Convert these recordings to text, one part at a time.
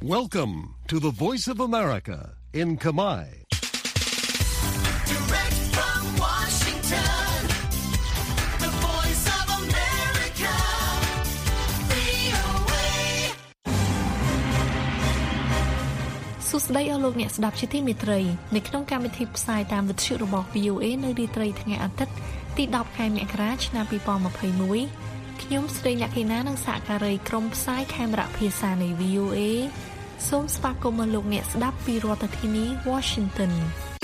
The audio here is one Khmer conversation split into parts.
Welcome to the Voice of America in Kamai. Direct from Washington, the Voice of America, VOA. សួស្តីអស់លោកអ្នកស្ដាប់ជាទីមេត្រីនៅក្នុងកម្មវិធីផ្សាយតាមវិទ្យុរបស់ VOA នៅរាត្រីថ្ងៃអាទិត្យទី10ខែមករាឆ្នាំ2021ខ្ញុំស្រីលក្ខិណានិងសហការីក្រុមផ្សាយខេមរៈភាសានៃ VOA សូមស្វាគមន៍មកលោកអ្នកស្ដាប់ពីរដ្ឋធានី Washington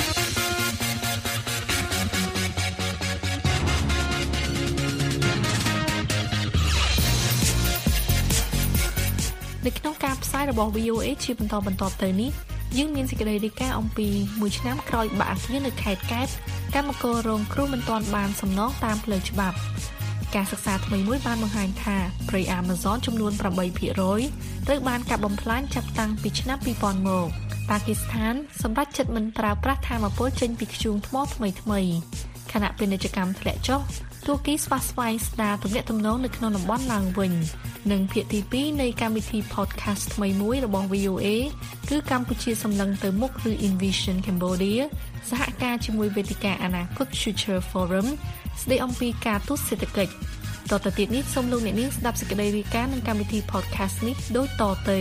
នៅក្នុងការផ្សាយរបស់ VOA ជាបន្តទៅនេះយើងមានសេចក្តីរាយការណ៍អំពីមួយឆ្នាំក្រោយបាក់អគារនៅខេត្តកែបកម្មកររងគ្រោះមិនទាន់បានសំណងតាមផ្លូវច្បាប់ការសិក្សាថ្មីមួយបានបង្ហាញថាព្រៃ Amazon ចំនួន 8% ត្រូវបានកាប់បំផ្លាញចាប់តាំងពីឆ្នាំ2000មកប៉ាគីស្ថានសម្រាប់ចិត្តមិនប្រើប្រាស់ថាមពលចេញពីធ្យូងថ្មថ្មីខណៈពាណិជ្ជកម្មធ្លាក់ចុះទូគីស្វាស្វែងស្ដារទំនាក់ទំនងនៅក្នុងតំបន់ឡើងវិញនិងភាគទី2នៃកម្មវិធី podcast ថ្មីមួយរបស់ VOA គឺកម្ពុជាសម្លឹងទៅមុខឬ Envision Cambodia សហការជាមួយវេទិកាអនាគត Future Forum ស្ដីអំពីការទូតសេដ្ឋកិច្ចតទៅទៀតនេះសូមលោកអ្នកនាងស្ដាប់សេចក្តីរាយការណ៍នឹងកម្មវិធី podcast នេះដូចតទៅ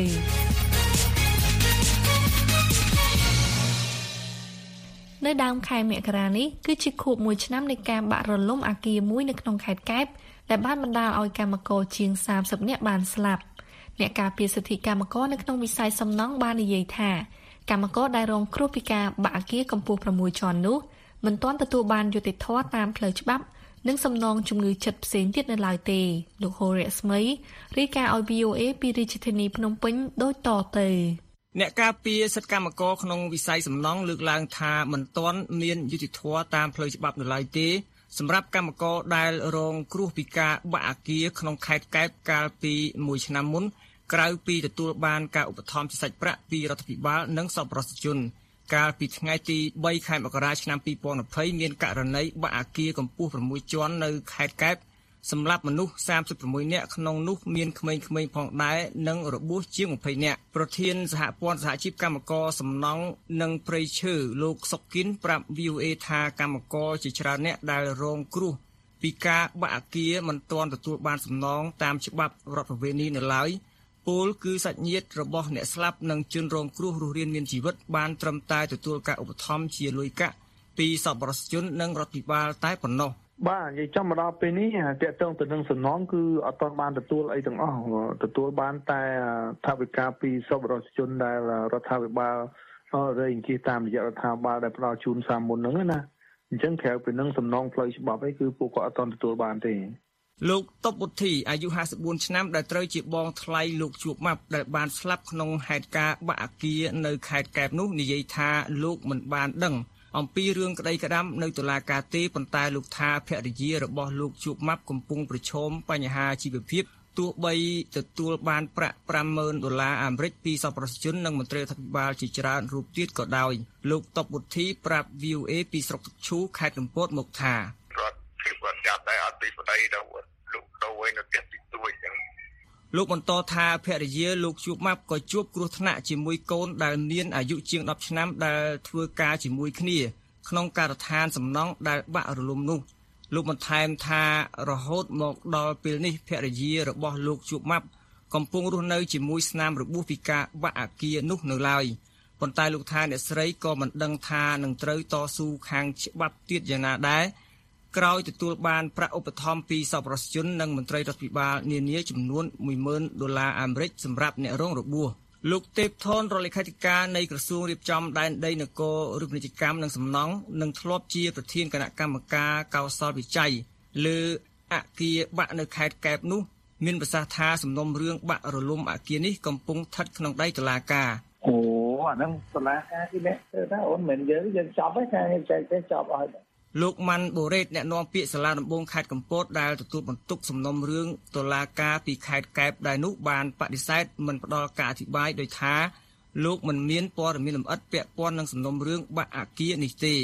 នៅដើមខែមករានេះគឺជាខួប1ឆ្នាំនៃការបាក់រលំអគារមួយនៅក្នុងខេត្តកែបដែលបានបណ្ដាលឲ្យកម្មករជាង30នាក់បានស្លាប់អ្នកការពារសិទ្ធិកម្មករនៅក្នុងវិស័យសំណង់បាននិយាយថាកម្មករដែលរងគ្រោះពីការបាក់អគារកម្ពស់6ជាន់នោះមិនទាន់ទទួលបានយុត្តិធម៌តាមផ្លូវច្បាប់និងសំណងជំងឺចិត្តផ្សេងទៀតនៅឡើយទេលោកហូរ៉ាស្មីរាយការណ៍ឲ្យ VOA ពីរាជធានីភ្នំពេញដូចតទៅអ្នកការពារសិទ្ធិកម្មករក្នុងវិស័យសំណង់លើកឡើងថាមិនទាន់មានយុត្តិធម៌តាមផ្លូវច្បាប់នៅឡើយទេសម្រាប់កម្មករដែលរងគ្រោះពីការបាក់អគារក្នុងខេត្តកែបកាលពី1ឆ្នាំមុនក្រៅពីទទួលបានការឧបត្ថម្ភជាសាច់ប្រាក់ពីរដ្ឋាភិបាលនិងសប្បុរសជនកាលពីថ្ងៃទី3ខែមករាឆ្នាំ2020មានករណីបាក់អគារកម្ពស់6ជាន់នៅខេត្តកែបសម្រាប់មនុស្ស36នាក់ក្នុងនោះមានក្មេងៗផងដែរនិងរបួសជាង20នាក់ប្រធានសហព័ន្ធសហជីពកម្មករសំណង់និងព្រៃឈើលោកសុកគិនប្រាប់ VOA ថាកម្មករជាច្រើនអ្នកដែលរងគ្រោះពីការបាក់អគារមិនទាន់ទទួលបានសំណងតាមច្បាប់រដ្ឋប្រវេណីនៅឡើយពលគឺសាច់ញាតិរបស់អ្នកស្លាប់និងជនរងគ្រោះរស់រានមានជីវិតបានត្រឹមតែទទួលការឧបត្ថម្ភជាលុយកាក់ពីសប្បុរសជននិងរដ្ឋាភិបាលតែប៉ុណ្ណោះបាទនិយាយចំមកដល់ពេលនេះតកតងទៅនឹងសំណងគឺអត់ទាន់បានទទួលអីទាំងអស់ទទួលបានតែថវិកាពីសប្បុរសជនដែលរដ្ឋាភិបាលរៃអង្គាសតាមរយៈរដ្ឋាភិបាលដែលផ្ដល់ជូនសាមុនហ្នឹងណាអញ្ចឹងក្រៅពីនឹងសំណងផ្លូវច្បាប់អីគឺពួកគាត់អត់ទាន់ទទួលបានទេលោកតុបវុធីអាយុ54ឆ្នាំដែលត្រូវជាបងថ្លៃលោកជួបម៉ាប់ដែលបានស្លាប់ក្នុងហេតុការណ៍បាក់អគារនៅខេត្តកែបនោះនិយាយថាលោកមិនបានដឹងអំពីរឿងក្តីក្តាំនៅតុលាការទេប៉ុន្តែលោកថាភរិយារបស់លោកជួបម៉ាប់កំពុងប្រឈមបញ្ហាជីវភាពទោះបីទទួលបានប្រាក់$50,000អាមេរិកពីសប្បុរសជននិងមន្ត្រីរដ្ឋាភិបាលជាច្រើនរូបទៀតក៏ដោយលោកតុបវុធីប្រាប់ VOA ពីស្រុកទឹកឈូខេត្តកំពតមកថារដ្ឋាភិបាលចាប់តែអត់ពីប្តីដល់លោកទៅវិញនៅផ្ទះទីទួយអញ្ចឹងលោកបន្តថាភរិយាលោកជួបម៉ាប់ក៏ជួបគ្រោះថ្នាក់ជាមួយកូនដែលមានអាយុជាង10ឆ្នាំដែលធ្វើការជាមួយគ្នាក្នុងការដ្ឋានសំណង់ដែលបាក់រលំនោះលោកបន្ថែមថារហូតមកដល់ពេលនេះភរិយារបស់លោកជួបម៉ាប់កំពុងរស់នៅជាមួយស្នាមរបួសពីការបាក់អគារនោះនៅឡើយប៉ុន្តែលោកថាអ្នកស្រីក៏មិនដឹងថានឹងត្រូវតស៊ូខាងច្បាប់ទៀតយ៉ាងណាដែរក្រោយទទួលបានប្រាក់ឧបត្ថម្ភពីសប្បុរសជននិងមន្ត្រីរដ្ឋាភិបាលនានាចំនួន$10,000អាមេរិកសម្រាប់អ្នករងរបួសលោកទេពថនរដ្ឋលេខាធិការនៃក្រសួងរៀបចំដែនដីនគរឬពាណិជ្ជកម្មនិងសំណង់និងធ្លាប់ជាប្រធានគណៈកម្មការកោសលវិច័យលើអគារបាក់នៅខេត្តកែបនោះមានប្រសាសន៍ថាសំណុំរឿងបាក់រលំអគារនេះកំពុងស្ថិតក្នុងដៃតុលាការអូអាហ្នឹងតុលាការគឺអ្នកធ្វើថាអូនមិនយើងចប់ហើយថាយើងចែកទៅចប់អស់លោកម៉ាន់បូរ៉េតអ្នកនាំពាក្យសាលាដំបងខេត្តកំពតដែលទទួលបន្ទុកសំណុំរឿងតុលាការពីខេត្តកែបដែរនោះបានបដិសេធមិនផ្ដល់ការអធិប្បាយដោយថាលោកមិនមានព័ត៌មានលម្អិតពាក់ព័ន្ធនឹងសំណុំរឿងបាក់អគារនេះទេ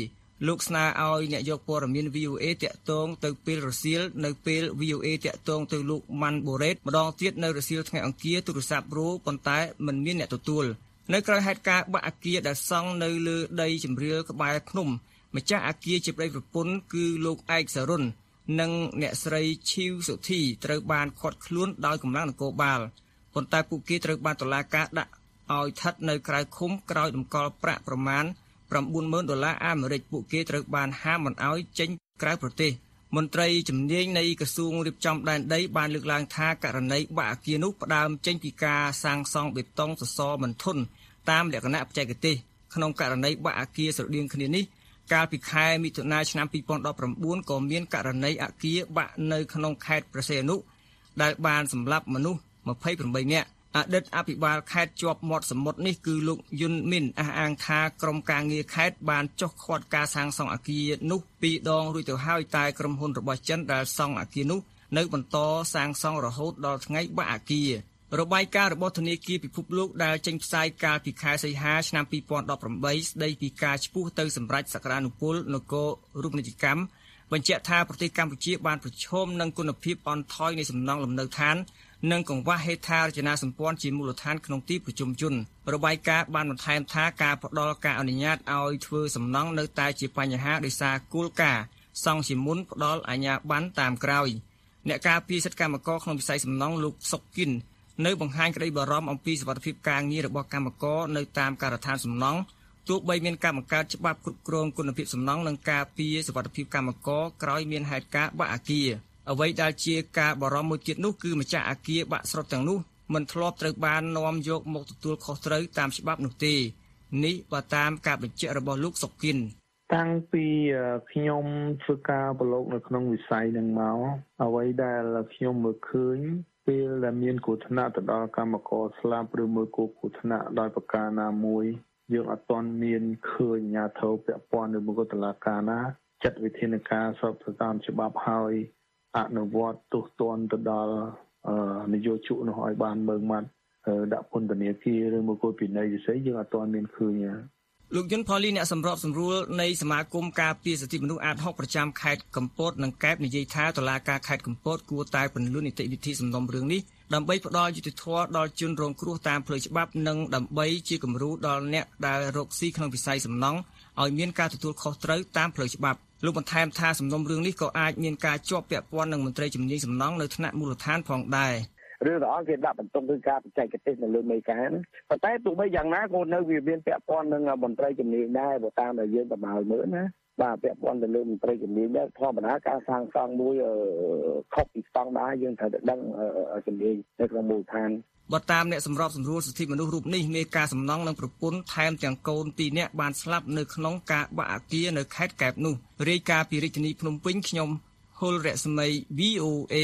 លោកស្នើឲ្យអ្នកយកព័ត៌មាន VOA តាក់ទងទៅពេលរសៀលនៅពេល VOA តាក់ទងទៅលោកម៉ាន់បូរ៉េតម្ដងទៀតនៅរសៀលថ្ងៃអង្គារទូរស័ព្ទរោប៉ុន្តែមិនមានអ្នកទទួលនៅក្រៅហេតុការណ៍បាក់អគារដែលសង់នៅលើដីជម្រាលក្បែរភ្នំម្ចាស់អគារជាប្តីប្រពន្ធគឺលោកឯកសរុននិងអ្នកស្រីឈីវសុធីត្រូវបានឃាត់ខ្លួនដោយកម្លាំងនគរបាលប៉ុន្តែពួកគេត្រូវបានតុលាការដាក់ឲ្យស្ថិតនៅក្រៅឃុំក្រោយតម្កល់ប្រាក់ប្រមាណ$90,000អាមេរិកពួកគេត្រូវបានហាមមិនឲ្យចេញក្រៅប្រទេសមន្ត្រីជំនាញនៃក្រសួងរៀបចំដែនដីបានលើកឡើងថាករណីបាក់អគារនោះផ្ដើមចេញពីការសាងសង់បេតុងសសរមិនធន់តាមលក្ខណៈបច្ចេកទេសក្នុងករណីបាក់អគារស្រដៀងគ្នានេះកាលពីខែមិថុនាឆ្នាំ2019ក៏មានករណីអគារបាក់នៅក្នុងខេត្តព្រះសីហនុដែលបានសម្លាប់មនុស្ស28នាក់អតីតអភិបាលខេត្តជាប់មាត់សមុទ្រនេះគឺលោកយុនមីនអះអាងថាក្រុមការងារខេត្តបានចុះឃាត់ការសាងសង់អគារនោះ2ដងរួចទៅហើយតែក្រុមហ៊ុនរបស់ចិនដែលសង់អគារនោះនៅបន្តសាងសង់រហូតដល់ថ្ងៃបាក់អគាររបាយការណ៍របស់ធនាគារពិភពលោកដែលចេញផ្សាយកាលពីខែសីហាឆ្នាំ2018ស្ដីពីការឈ្មោះទៅសម្រាប់សក្តានុពលនគររូបនីយកម្មបញ្ជាក់ថាប្រទេសកម្ពុជាបានប្រឈមនឹងគុណភាពអន់ថយនៃសំណង់លំនៅឋាននិងកង្វះហេដ្ឋារចនាសម្ព័ន្ធជាមូលដ្ឋានក្នុងទីប្រជុំជនរបាយការណ៍បានបន្ថែមថាការផ្ដល់ការអនុញ្ញាតឲ្យធ្វើសំណង់នៅតែជាបញ្ហាដោយសារគោលការណ៍សង់ជាមុនផ្ដល់អាជ្ញាប័ណ្ណតាមក្រោយអ្នកការពារសិទ្ធិកម្មករក្នុងវិស័យសំណង់លោកសុកគិននៅបង្ហាញក្តីបារម្ភអំពីសុវត្ថិភាពការងាររបស់កម្មករនៅតាមការដ្ឋានសំណង់ទោះបីមានការបង្កើតច្បាប់គ្រប់គ្រងគុណភាពសំណង់និងការពារសុវត្ថិភាពកម្មករក្រោយមានហេតុការណ៍បាក់អគារអ្វីដែលជាការបារម្ភមួយទៀតនោះគឺម្ចាស់អគារបាក់ស្រុតទាំងនោះមិនធ្លាប់ត្រូវបាននាំយកមកទទួលខុសត្រូវតាមច្បាប់នោះទេនេះបើតាមការបញ្ជាក់របស់លោកសុកគិនតាំងពីខ្ញុំធ្វើការប្រឡូកនៅក្នុងវិស័យនឹងមកអ្វីដែលខ្ញុំមើលឃើញពេលដែលមានគ្រោះថ្នាក់ទៅដល់កម្មករស្លាប់ឬមួយគ្រោះថ្នាក់ដោយប្រការណាមួយយើងអត់ទាន់មានឃើញអាជ្ញាធរពាក់ព័ន្ធឬមកតុលាការណាចាត់វិធានការស្របទៅតាមច្បាប់ហើយអនុវត្តទោសទណ្ឌទៅដល់នយោជកនោះឲ្យបានមើងម៉ាត់ដាក់ពន្ធនាគារឬមកគោលពិន័យវិស័យយើងអត់ទាន់មានឃើញលោកយុនផលីអ្នកសម្របសម្រួលនៃសមាគមការពារសិទ្ធិមនុស្សអាត60ប្រចាំខេត្តកំពតនិងកែបនិយាយថាតុលាការខេត្តកំពតគួរតែពន្យល់នីតិវិធីសំណុំរឿងនេះដើម្បីផ្ដល់យុត្តិធម៌ដល់ជនរងគ្រោះតាមផ្លូវច្បាប់និងដើម្បីជាគំរូដល់អ្នកដែលរកស៊ីក្នុងវិស័យសំណង់ឲ្យមានការទទួលខុសត្រូវតាមផ្លូវច្បាប់លោកបន្ថែមថាសំណុំរឿងនេះក៏អាចមានការជាប់ពាក់ព័ន្ធនឹងមន្ត្រីជំនាញសំណង់នៅថ្នាក់មូលដ្ឋានផងដែររឿងទាំងអស់គេដាក់បន្ទុកលើការបច្ចេកទេសនៅលើមេការប៉ុន្តែទោះបីយ៉ាងណាក៏នៅវាមានពាក់ព័ន្ធនឹងមន្ត្រីជំនាញដែរបើតាមដែលយើងប្រមាលមើលណាបាទពាក់ព័ន្ធទៅលើមន្ត្រីជំនាញដែរធម្មតាការសាងសង់មួយខុសពីស្តង់ដារយើងត្រូវតែដឹងជំនាញនៅក្នុងមូលដ្ឋានបើតាមអ្នកសម្របសម្រួលសិទ្ធិមនុស្សរូបនេះមេការសំណង់និងប្រពន្ធថែមទាំងកូន2នាក់បានស្លាប់នៅក្នុងការបាក់អគារនៅខេត្តកែបនោះរាយការណ៍ពីរាជធានីភ្នំពេញខ្ញុំហុលរស្មី VOA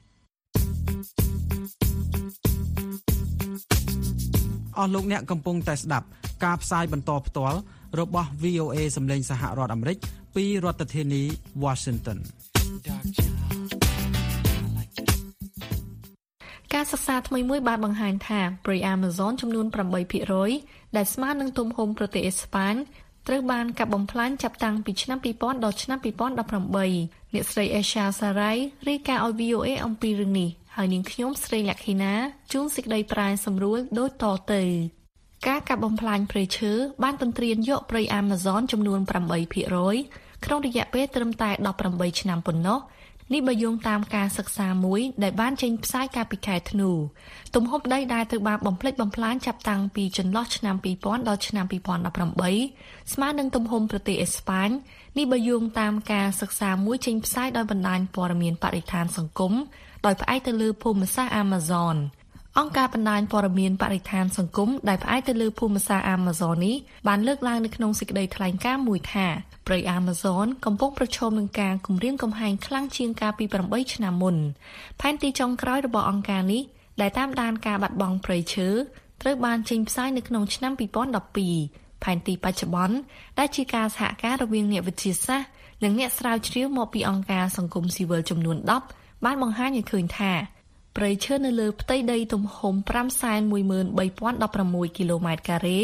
អស់លោកអ្នកកំពុងតែស្ដាប់ការផ្សាយបន្តផ្ទាល់របស់ VOA សម្លេងសហរដ្ឋអាមេរិកពីរដ្ឋធានី Washington ការសិក្សាថ្មីមួយបានបង្ហាញថាព្រៃ Amazon ចំនួន 8% ដែលស្មើនឹងទំហំប្រទេសអេស្ប៉ាញត្រូវបានកាប់បំផ្លាញចាប់តាំងពីឆ្នាំ2000ដល់ឆ្នាំ2018អ្នកស្រី Aisha Sarai រាយការណ៍ឲ្យ VOA អំពីរឿងនេះហើយនាងខ្ញុំស្រីលក្ខិណាជួនសេចក្តីប្រាយសម្រួលដូចតទៅការកាប់បំផ្លាញព្រៃឈើបានទន្ទ្រានយកព្រៃ Amazon ចំនួន 8% ក្នុងរយៈពេលត្រឹមតែ18ឆ្នាំប៉ុណ្ណោះនេះបើយោងតាមការសិក្សាមួយដែលបានចេញផ្សាយកាលពីខែធ្នូទំហំដីដែលត្រូវបានបំផ្លិចបំផ្លាញចាប់តាំងពីចន្លោះឆ្នាំ2000ដល់ឆ្នាំ2018ស្មើនឹងទំហំប្រទេសអេស្ប៉ាញនេះបើយោងតាមការសិក្សាមួយចេញផ្សាយដោយបណ្ដាញព័ត៌មានបរិស្ថានសង្គមដោយផ្អែកទៅលើភូមិសាស្ត្រ Amazon អង្គការបណ្ដាញព័ត៌មានបរិស្ថានសង្គមដែលផ្អែកទៅលើភូមិសាស្ត្រ Amazon នេះបានលើកឡើងនៅក្នុងសេចក្តីថ្លែងការណ៍មួយថាព្រៃ Amazon កំពុងប្រឈមនឹងការគំរាមកំហែងខ្លាំងជាងកាលពី8ឆ្នាំមុនផែនទីចុងក្រោយរបស់អង្គការនេះដែលតាមដានការបាត់បង់ព្រៃឈើត្រូវបានចេញផ្សាយនៅក្នុងឆ្នាំ2012ផែនទីបច្ចុប្បន្នដែលជាការសហការរវាងអ្នកវិទ្យាសាស្ត្រនិងអ្នកស្រាវជ្រាវមកពីអង្គការសង្គមស៊ីវិលចំនួន10បានបង្ហាញឲ្យឃើញថាព្រៃឈើនៅលើផ្ទៃដីទំហំ 513,016 គីឡូម៉ែត្រការ៉េ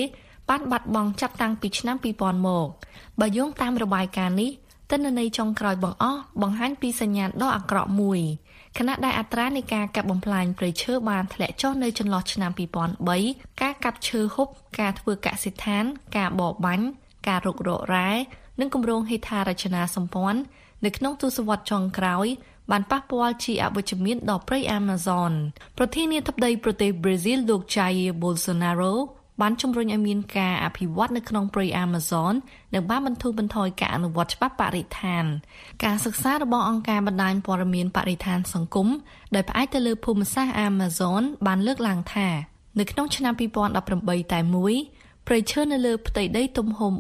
បានបាត់បង់ចាប់តាំងពីឆ្នាំ2000មកបើយោងតាមរបាយការណ៍នេះទិន្នន័យចុងក្រោយបង្អស់បង្ហាញពីសញ្ញាណដ៏អាក្រក់មួយខណៈដែលអត្រានៃការកាប់បំផ្លាញព្រៃឈើបានធ្លាក់ចុះនៅចន្លោះឆ្នាំ2003ការកាប់ឈើហូបការធ្វើកសិដ្ឋានការបរបាញ់ការរុករករ៉ែនិងគម្រោងហេដ្ឋារចនាសម្ព័ន្ធនៅក្នុងទសវត្សរ៍ចុងក្រោយបានប៉ះពាល់ជាអវិជ្ជមានដល់ព្រៃ Amazon ប្រធានាធិបតីប្រទេសប្រេស៊ីលលោក Jair Bolsonaro បានជំរុញឲ្យមានការអភិវឌ្ឍនៅក្នុងព្រៃ Amazon និងបានបន្ធូរបន្ថយការអនុវត្តច្បាប់បរិស្ថានការសិក្សារបស់អង្គការបណ្ដាញព័ត៌មានបរិស្ថានសង្គមដែលផ្អែកទៅលើភូមិសាស្ត្រ Amazon បានលើកឡើងថានៅក្នុងឆ្នាំ2018តែមួយព្រៃឈើនៅលើផ្ទៃដីទំហំ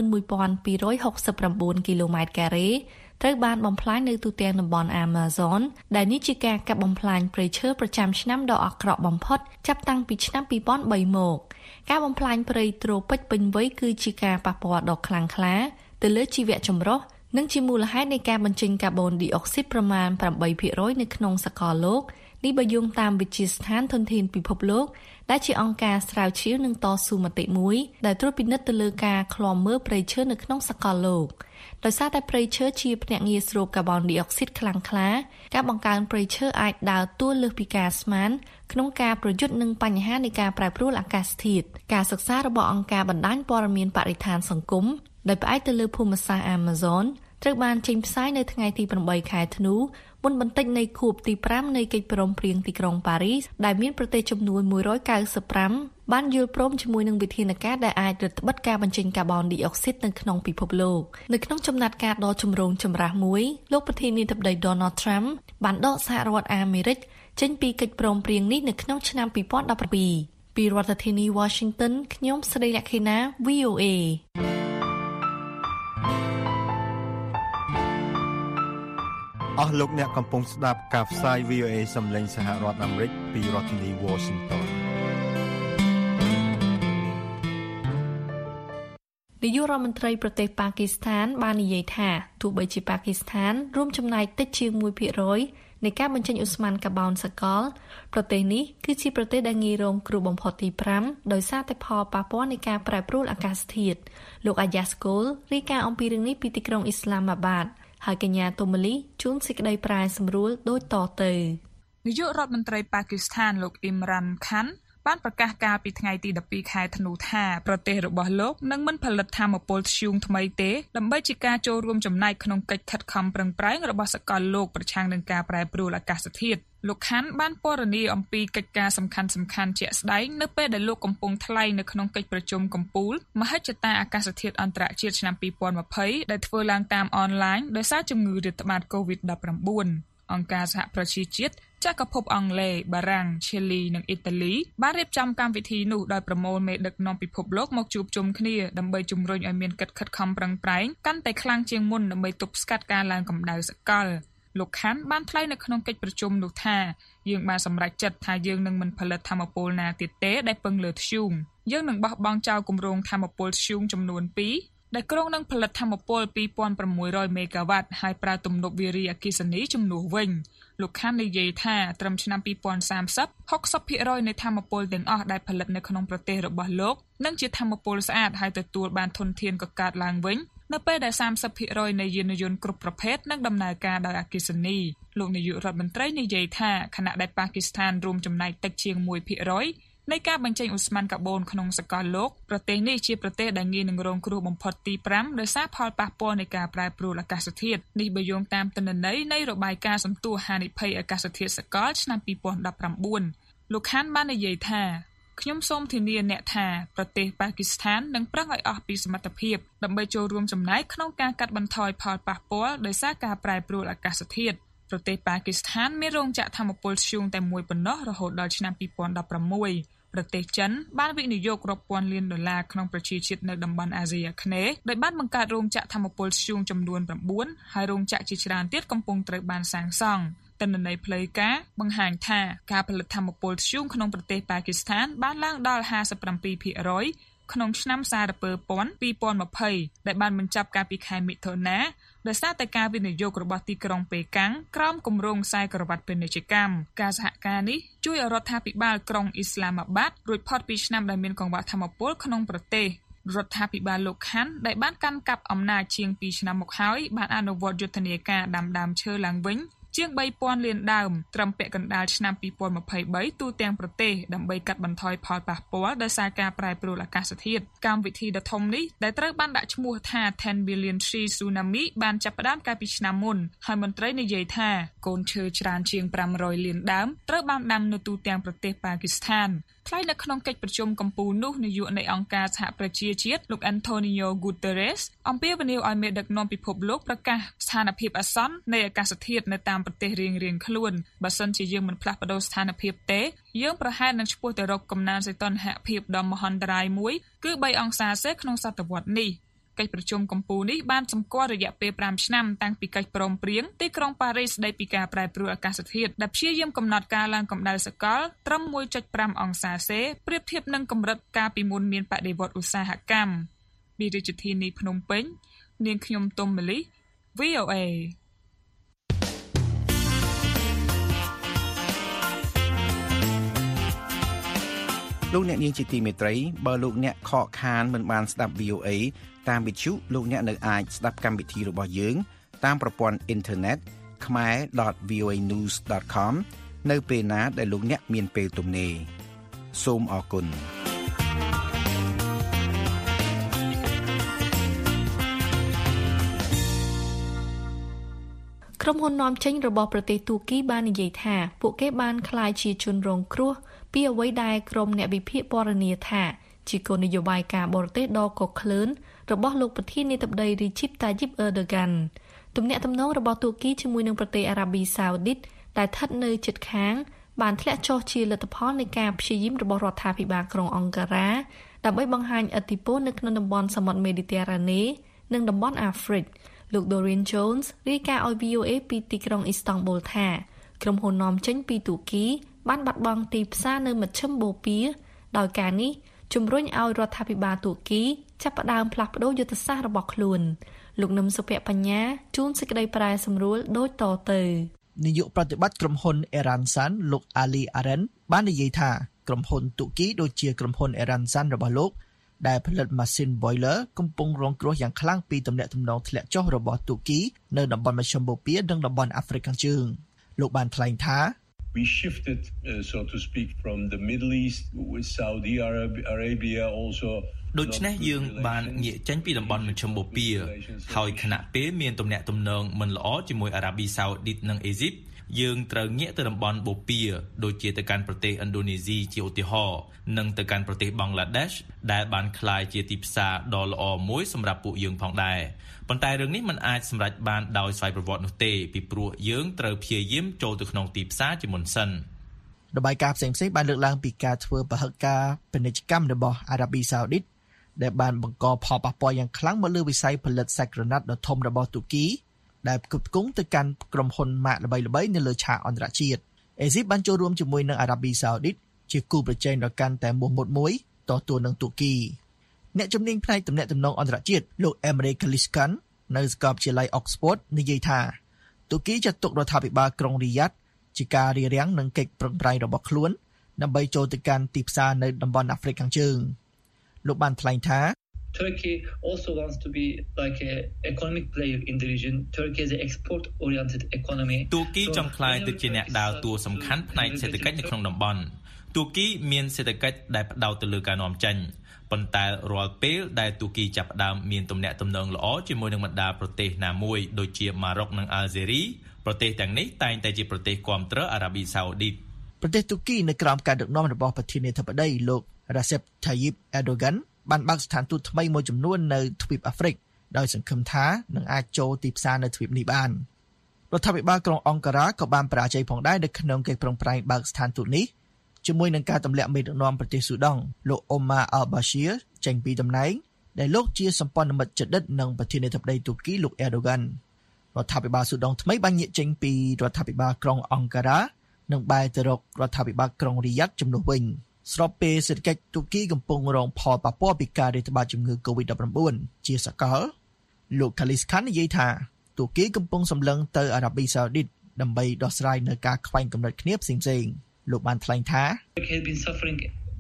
31,269 គីឡូម៉ែត្រការ៉េត្រូវបានបំផ្លាញនៅទូទាំងតំបន់ Amazon ដែលនេះជាការកាប់បំផ្លាញព្រៃឈើប្រចាំឆ្នាំដ៏អាក្រក់បំផុតចាប់តាំងពីឆ្នាំ2003មកការបំផ្លាញព្រៃត្រូពិចពេញវ័យគឺជាការប៉ះពាល់ដ៏ខ្លាំងក្លាទៅលើជីវៈចម្រុះនិងជាមូលហេតុនៃការបញ្ចេញកាបូនឌីអុកស៊ីតប្រមាណ 8% នៅក្នុងសកលលោកនេះបើយោងតាមវិទ្យាស្ថានធនធានពិភពលោកដែលជាអង្គការស្រាវជ្រាវនិងតស៊ូមតិមួយដែលត្រួតពិនិត្យទៅលើការឃ្លាំមើលព្រៃឈើនៅក្នុងសកលលោកដោយសារតែព្រៃឈើជាភ្នាក់ងារស្រូបកាបូនឌីអុកស៊ីតខ្លាំងក្លាការបង្កើនព្រៃឈើអាចដើរតួលើសពីការស្មានក្នុងការប្រយុទ្ធនឹងបញ្ហានៃការប្រែប្រួលអាកាសធាតុការសិក្សារបស់អង្គការបណ្ដាញព័ត៌មានបរិស្ថានសង្គមដែលផ្អែកទៅលើភូមិសាស្ត្រ Amazon ត្រូវបានចេញផ្សាយនៅថ្ងៃទី8ខែធ្នូមុនបន្តិចនៃខួបទី5នៃកិច្ចព្រមព្រៀងទីក្រុងប៉ារីសដែលមានប្រទេសចំនួន195បានយល់ព្រមជាមួយនឹងវិធានការដែលអាចរឹតបន្តឹងការបញ្ចេញកាបូនឌីអុកស៊ីតនៅក្នុងពិភពលោកនៅក្នុងចំណាត់ការដ៏ចម្រូងចម្រាសមួយលោកប្រធានាធិបតី Donald Trump បានដកសហរដ្ឋអាមេរិកចេញពីកិច្ចព្រមព្រៀងនេះនៅក្នុងឆ្នាំ2017ពីរដ្ឋធានី Washington ខ្ញុំស្រីលក្ខិណា VOA អស់លោកអ្នកកំពុងស្ដាប់ការផ្សាយ VOA សំឡេងសហរដ្ឋអាមេរិកពីរដ្ឋធានី Washington នាយករដ្ឋមន្ត្រីប្រទេសប៉ាគីស្ថានបាននិយាយថាទោះបីជាប៉ាគីស្ថានរួមចំណែកតិចជាង 1% នៃការបញ្ចេញឧស្ម័នកាបូនសកលប្រទេសនេះគឺជាប្រទេសដែលងាយរងគ្រោះបំផុតទី5ដោយសារតែផលប៉ះពាល់នៃការប្រែប្រួលអាកាសធាតុលោកអាយ៉ាស្កូលរាយការណ៍អំពីរឿងនេះពីទីក្រុងអ៊ីស្លាមាបាតហើយកញ្ញាតូម៉ាលីជួនសេចក្តីប្រែសម្រួលដូចតទៅនាយករដ្ឋមន្ត្រីប៉ាគីស្ថានលោកអ៊ីមរ៉ានខាន់បានប្រកាសកាលពីថ្ងៃទី12ខែធ្នូថាប្រទេសរបស់លោកនឹងមិនផលិតថាមពលធ្យូងថ្មីទេដើម្បីជាការចូលរួមចំណែកក្នុងកិច្ចខិតខំប្រឹងប្រែងរបស់សកលលោកប្រឆាំងនឹងការប្រែប្រួលអាកាសធាតុលោកខាន់បានពណ៌នាអំពីកិច្ចការសំខាន់ៗជាក់ស្ដែងនៅពេលដែលលោកកំពុងថ្លែងនៅក្នុងកិច្ចប្រជុំកំពូលមហិច្ឆតាអាកាសធាតុអន្តរជាតិឆ្នាំ2020ដែលធ្វើឡើងតាមអនឡាញដោយសារជំងឺរាតត្បាត COVID-19 អង្គការសហប្រជាជាតិចក្រភពអង់គ្លេសបារាំងឈីលីនិងអ៊ីតាលីបានរៀបចំកម្មវិធីនោះដោយប្រមូលមេដឹកនាំពិភពលោកមកជួបជុំគ្នាដើម្បីជំរុញឲ្យមានកិច្ចខិតខំប្រឹងប្រែងកាន់តែខ្លាំងជាងមុនដើម្បីទប់ស្កាត់ការឡើងកម្ដៅសកលលោកខាន់បានថ្លែងនៅក្នុងកិច្ចប្រជុំនោះថាយើងបានសម្រេចចិត្តថាយើងនឹងមិនផលិតថាមពលណាទៀតទេដែលពឹងលើធ្យូងយើងនឹងបោះបង់ចោលគម្រោងថាមពលធ្យូងចំនួន2ដែលក្រុងនឹងផលិតថាមពល 2600 មេហ្គាវ៉ាត់ហើយប្រើទំនប់វារីអគ្គិសនីជំនួសវិញលោកខាន់និយាយថាត្រឹមឆ្នាំ2030 60% នៃថាមពលទាំងអស់ដែលផលិតនៅក្នុងប្រទេសរបស់លោកនឹងជាថាមពលស្អាតហើយទទួលបានធនធានកកើតឡើងវិញនៅពេលដែល 30% នៃយានយន្តគ្រប់ប្រភេទនឹងដំណើរការដោយអគ្គិសនីលោកនាយករដ្ឋមន្ត្រីនិយាយថាខណៈដែលប៉ាគីស្ថានរួមចំណែកតិចជាង 1% នៃការបញ្ចេញឧស្ម័នកាបូនក្នុងសកលលោកប្រទេសនេះជាប្រទេសដែលងាយនឹងរងគ្រោះបំផុតទី5ដោយសារផលប៉ះពាល់នៃការប្រែប្រួលអាកាសធាតុនេះបើយោងតាមទិន្នន័យនៃរបាយការណ៍សន្ទុះហានិភ័យអាកាសធាតុសកលឆ្នាំ2019លោកខាន់បាននិយាយថាខ្ញុំសូមធានាអ្នកថាប្រទេសប៉ាគីស្ថាននឹងប្រឹងឲ្យអស់ពីសមត្ថភាពដើម្បីចូលរួមចំណែកក្នុងការកាត់បន្ថយផលប៉ះពាល់ដោយសារការប្រែប្រួលអាកាសធាតុប្រទេសប៉ាគីស្ថានមានរោងចក្រថាមពលធ្យូងតែមួយប៉ុណ្ណោះរហូតដល់ឆ្នាំ2016ប្រទេសចិនបានវិនិយោគរាប់ពាន់លានដុល្លារក្នុងប្រជាជាតិនៅតំបន់អាស៊ីអាគ្នេយ៍ដោយបានបង្កើតរោងចក្រថាមពលធ្យូងចំនួន9ហើយរោងចក្រជាច្រើនទៀតកំពុងត្រូវបានសាងសង់ទិន្នន័យផ្លូវការបង្ហាញថាការផលិតថាមពលធ្យូងក្នុងប្រទេសប៉ាគីស្ថានបានឡើងដល់ 57% ក្នុងឆ្នាំសារពើពាន់2020ដែលបានបញ្ចប់កាលពីខែមិថុនាដោយសារតែការវិនិយោគរបស់ទីក្រុងប៉េកាំងក្រោមគម្រោងខ្សែក្រវ៉ាត់ពាណិជ្ជកម្មការសហការនេះជួយឲ្យរដ្ឋាភិបាលក្រុងអ៊ីស្លាមាបាតរួចផុតពីឆ្នាំដែលមានកង្វះថាមពលក្នុងប្រទេសរដ្ឋាភិបាលលោកខាន់ដែលបានកាន់កាប់អំណាចជាង2ឆ្នាំមកហើយបានអនុវត្តយុទ្ធនាការដាំដើមឈើឡើងវិញជាង 3,000 លានដើមត្រឹមពាក់កណ្ដាលឆ្នាំ 2023 ទូទាំងប្រទេសដើម្បីកាត់បន្ថយផលប៉ះពាល់ដោយសារការប្រែប្រួលអាកាសធាតុកម្មវិធីដ៏ធំនេះដែលត្រូវបានដាក់ឈ្មោះថា 10 billion tree tsunami បានចាប់ផ្ដើមកាលពីឆ្នាំមុនហើយមន្ត្រីនិយាយថាកូនឈើច្រើនជាង 500 លានដើមត្រូវបានដាំនៅទូទាំងប្រទេសប៉ាគីស្ថានថ្លែងនៅក្នុងកិច្ចប្រជុំកំពូលនោះនាយកនៃអង្គការសហប្រជាជាតិលោក Antonio Guterres អំពាវនាវឲ្យមេដឹកនាំពិភពលោកប្រកាសស្ថានភាពអាសន្ននៃអាកាសធាតុនៅតាមប្រទេសរៀងៗខ្លួនបើសិនជាយើងមិនផ្លាស់ប្ដូរស្ថានភាពទេយើងប្រហែលនឹងឆ្ពោះទៅរកកំណើនសីតុណ្ហភាពដ៏មហន្តរាយមួយគឺ3អង្សាសេក្នុងសតវត្សរ៍នេះកិច្ចប្រជុំកំពូលនេះបានសម្គាល់រយៈពេល5ឆ្នាំតាំងពីកិច្ចព្រមព្រៀងទីក្រុងប៉ារីសស្តីពីការប្រែប្រួលអាកាសធាតុដែលព្យាយាមកំណត់ការឡើងកម្ដៅសកលត្រឹម 1.5 អង្សាសេប្រៀបធៀបនឹងកម្រិតកាលពីមុនមានបដិវត្តន៍ឧស្សាហកម្មពីរាជធានីភ្នំពេញនាងខ្ញុំទុំមលី VOA លោកអ្នកនាងជាទីមេត្រីបើលោកអ្នកខកខានមិនបានស្ដាប់ VOA តាមវិទ្យុលោកអ្នកនៅអាចស្ដាប់កម្មវិធីរបស់យើងតាមប្រព័ន្ធអ៊ីនធឺណិត khmer.voanews.com នៅពេលណាដែលលោកអ្នកមានពេលទំនេរសូមអរគុណក្រុមហ៊ុននាំចេញរបស់ប្រទេសទូគីបាននិយាយថាពួកគេបានក្លាយជាជនរងគ្រោះពីអ្វីដែលក្រុមអ្នកវិភាគពណ៌នាថាជាគោលនយោបាយការបរទេសដ៏កក្លឿនរបស់លោកប្រធានាធិបតីរីជីបតាយីបអឺដូហ្គាន់ទំនាក់ទំនងរបស់ទូគីជាមួយនឹងប្រទេសអារ៉ាប៊ីសាអូឌីតដែលស្ថិតនៅជិតខាងបានធ្លាក់ចុះជាលទ្ធផលនៃការព្យាយាមរបស់រដ្ឋាភិបាលក្រុងអង្ការ៉ាដើម្បីបង្ហាញឥទ្ធិពលនៅក្នុងតំបន់សមុទ្រមេឌីទែរ៉ាណេនិងតំបន់អាហ្វ្រិកលោក Dorian Jones រាយការណ៍ឲ្យ VOA ពីទីក្រុងអ៊ីស្តង់ប៊ុលថាក្រុមហ៊ុននាំចេញពីទូគីបានបាត់បង់ទីផ្សារនៅមជ្ឈិមបូព៌ាដោយការនេះជំរុញឲ្យរដ្ឋាភិបាលទូគីចាប់ផ្ដើមផ្លាស់ប្ដូរយុទ្ធសាស្ត្ររបស់ខ្លួនលោកនឹមសុភ័ក្របញ្ញាជូនសេចក្តីប្រែសម្រួលដូចតទៅនាយកប្រតិបត្តិក្រុមហ៊ុន Eransan លោក Ali Aren បាននិយាយថាក្រុមហ៊ុនទូគីដូចជាក្រុមហ៊ុន Eransan របស់លោកដែលផលិតម៉ាស៊ីន boiler កំពុងរងគ្រោះយ៉ាងខ្លាំងពីទំនាក់ទំនងធ្លាក់ចុះរបស់ទូគីនៅតំបន់មជ្ឈិមបូព៌ានិងតំបន់អាហ្វ្រិកខាងជើងលោកបានថ្លែងថា We shifted, so to speak, from the Middle East with Saudi Arabia also. ដូច្នេះយើងបានងាកចេញពីតំបន់មជ្ឈិមបូព៌ាហើយខណៈពេលមានទំនាក់ទំនងមិនល្អជាមួយអារ៉ាប៊ីសាអូឌីតនិងអេស៊ីបយើងត្រូវងាកទៅតំបន់បូព៌ាដូចជាទៅកាន់ប្រទេសឥណ្ឌូនេស៊ីជាឧទាហរណ៍និងទៅកាន់ប្រទេសបង់ក្លាដេសដែលបានក្លាយជាទីផ្សារដ៏ល្អមួយសម្រាប់ពួកយើងផងដែរប៉ុន្តែរឿងនេះមិនអាចសម្រេចបានដោយស្វ័យប្រវត្តិនោះទេពីព្រោះយើងត្រូវព្យាយាមចូលទៅក្នុងទីផ្សារជាមុនសិនរបាយការណ៍ផ្សេងៗបានលើកឡើងពីការធ្វើពហិការពាណិជ្ជកម្មរបស់អារ៉ាប៊ីសាអូឌីតដែលបានបង្កផលប៉ះពាល់យ៉ាងខ្លាំងមកលើវិស័យផលិតសាច់ក្រណាត់ដ៏ធំរបស់ទូគីដែលផ្គត់ផ្គង់ទៅកាន់ក្រុមហ៊ុនម៉ាកល្បីៗនៅលើឆាកអន្តរជាតិអេស៊ីបបានចូលរួមជាមួយនឹងអារ៉ាប៊ីសាអូឌីតជាគូប្រជែងដ៏កាន់តែមោះមុតមួយតទល់នឹងទូគីអ្នកជំនាញផ្នែកទំនាក់ទំនងអន្តរជាតិលោក Emre Kaliskan នៅសាកលវិទ្យាល័យ Oxford និយាយថាទូគីចាត់ទុករដ្ឋាភិបាលក្រុងរីយ៉ាតជាការរារាំងនឹងកិច្ចប្រឹងប្រែងរបស់ខ្លួនដើម្បីចូលទៅកាន់ទីផ្សារនៅតំបន់អាហ្វ្រិកខាងជើងលោកបានថ្លែងថា Turkey also wants to be like an economic player in the region. Turkey is an export-oriented economy. ទូគីចង់ក្លាយទៅជាអ្នកដើរតួសំខាន់ផ្នែកសេដ្ឋកិច្ចនៅក្នុងតំបន់ទូគីមានសេដ្ឋកិច្ចដែលផ្ដោតទៅលើការនាំចេញប៉ុន្តែរាល់ពេលដែលទូគីចាប់ផ្ដើមមានទំនាក់ទំនងល្អជាមួយនឹងបណ្ដាប្រទេសណាមួយដូចជាម៉ារ៉ុកនិងអាល់ហ្សេរីប្រទេសទាំងនេះតែងតែជាប្រទេសគាំទ្រអារ៉ាប៊ីសាអូឌីតប្រទេសទូគីនៅក្រោមការដឹកនាំរបស់ប្រធានាធិបតីលោក Recep Tayyip Erdogan បានបើកស្ថានទូតថ្មីមួយចំនួននៅទ្វីបអាហ្វ្រិកដោយសង្ឃឹមថានឹងអាចចូលទីផ្សារនៅទ្វីបនេះបានរដ្ឋាភិបាលក្រុងអង្ការ៉ាក៏បានបរាជ័យផងដែរនៅក្នុងកិច្ចប្រឹងប្រែងបើកស្ថានទូតនេះជាមួយនឹងការទម្លាក់មេដឹកនាំប្រទេសស៊ូដង់លោក Omar al-Bashir ចេញពីតំណែងដែលលោកជាសម្ព័ន្ធមិត្តជិតដិតនឹងប្រធានាធិបតីទូគីលោក Erdogan រដ្ឋាភិបាលស៊ូដង់ថ្មីបានងាកចេញពីរដ្ឋាភិបាលក្រុងអង្ការ៉ានិងបែរទៅរករដ្ឋាភិបាលក្រុងរីយ៉ាតជំនួសវិញស្របពេលសេដ្ឋកិច្ចទូគីកំពុងរងផលប៉ះពាល់ពីការរាតត្បាតជំងឺ COVID-19 ជាសកលលោក Kaliskan និយាយថាទូគីកំពុងសម្លឹងទៅអារ៉ាប៊ីសាអូឌីតដើម្បីដោះស្រាយនៅការខ្វែងគំនិតគ្នាផ្សេងៗលោកបានថ្លែងថា Turkey has been suffering